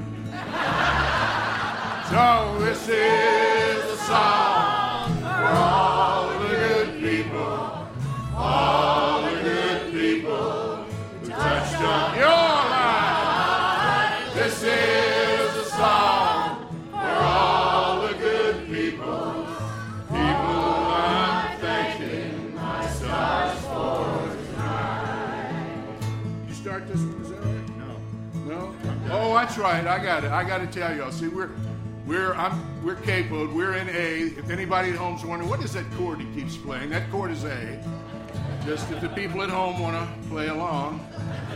So this is a song for all the good people, all the good people who touched up your life. This is a song for all the good people, people I'm thanking my stars for tonight. You start this one, is that right? No. No? Oh, that's right. I got it. I got to tell y'all. See, we're we're I'm we're capoed. We're in A. If anybody at home's wondering, what is that chord he keeps playing? That chord is A. Just if the people at home want to play along.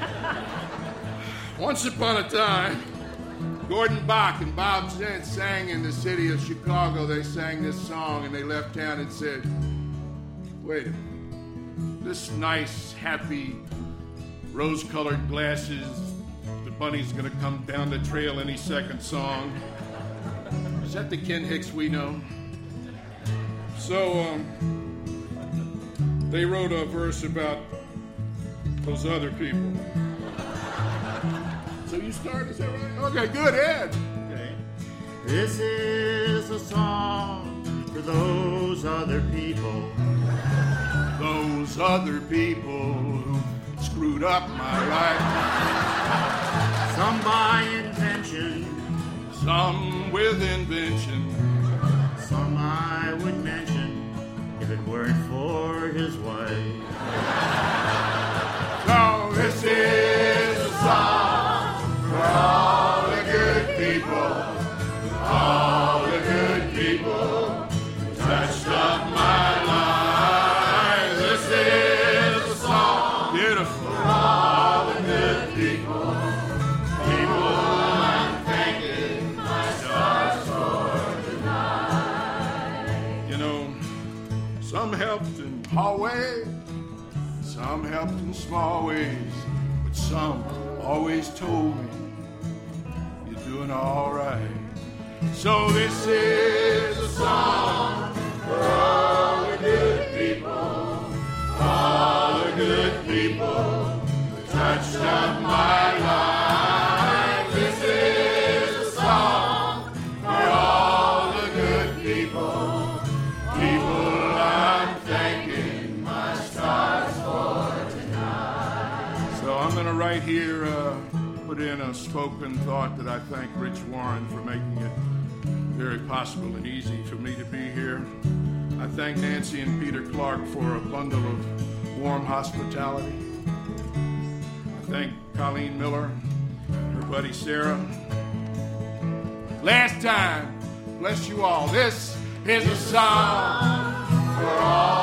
Once upon a time, Gordon Bach and Bob Zint sang in the city of Chicago. They sang this song and they left town and said, wait a minute, this nice, happy, rose-colored glasses, the bunny's gonna come down the trail any second song. Is that the Ken Hicks we know? So, um, they wrote a verse about those other people. So you start, is that right? Okay, good, Ed. Okay. This is a song for those other people. Those other people who screwed up my life. Some by intention, some with invention. Some I would mention if it weren't for his wife. So this is a song for all the good people, all the good people who touched up my life. This is a song, beautiful, for all the good people, people I'm thanking my stars for tonight. You know, some helped in hallways, some helped in small ways, but some always told me, you're doing all right. So this is a song for all the good people, all the good people who touched up my life. This is a song for all the good people, people I'm thanking my stars for tonight. So I'm going to write here, uh, put in a spoken thought that I thank Rich Warren for making it very possible and easy for me to be here. I thank Nancy and Peter Clark for a bundle of warm hospitality. I thank Colleen Miller, her buddy Sarah, Last time, bless you all. This is a song for all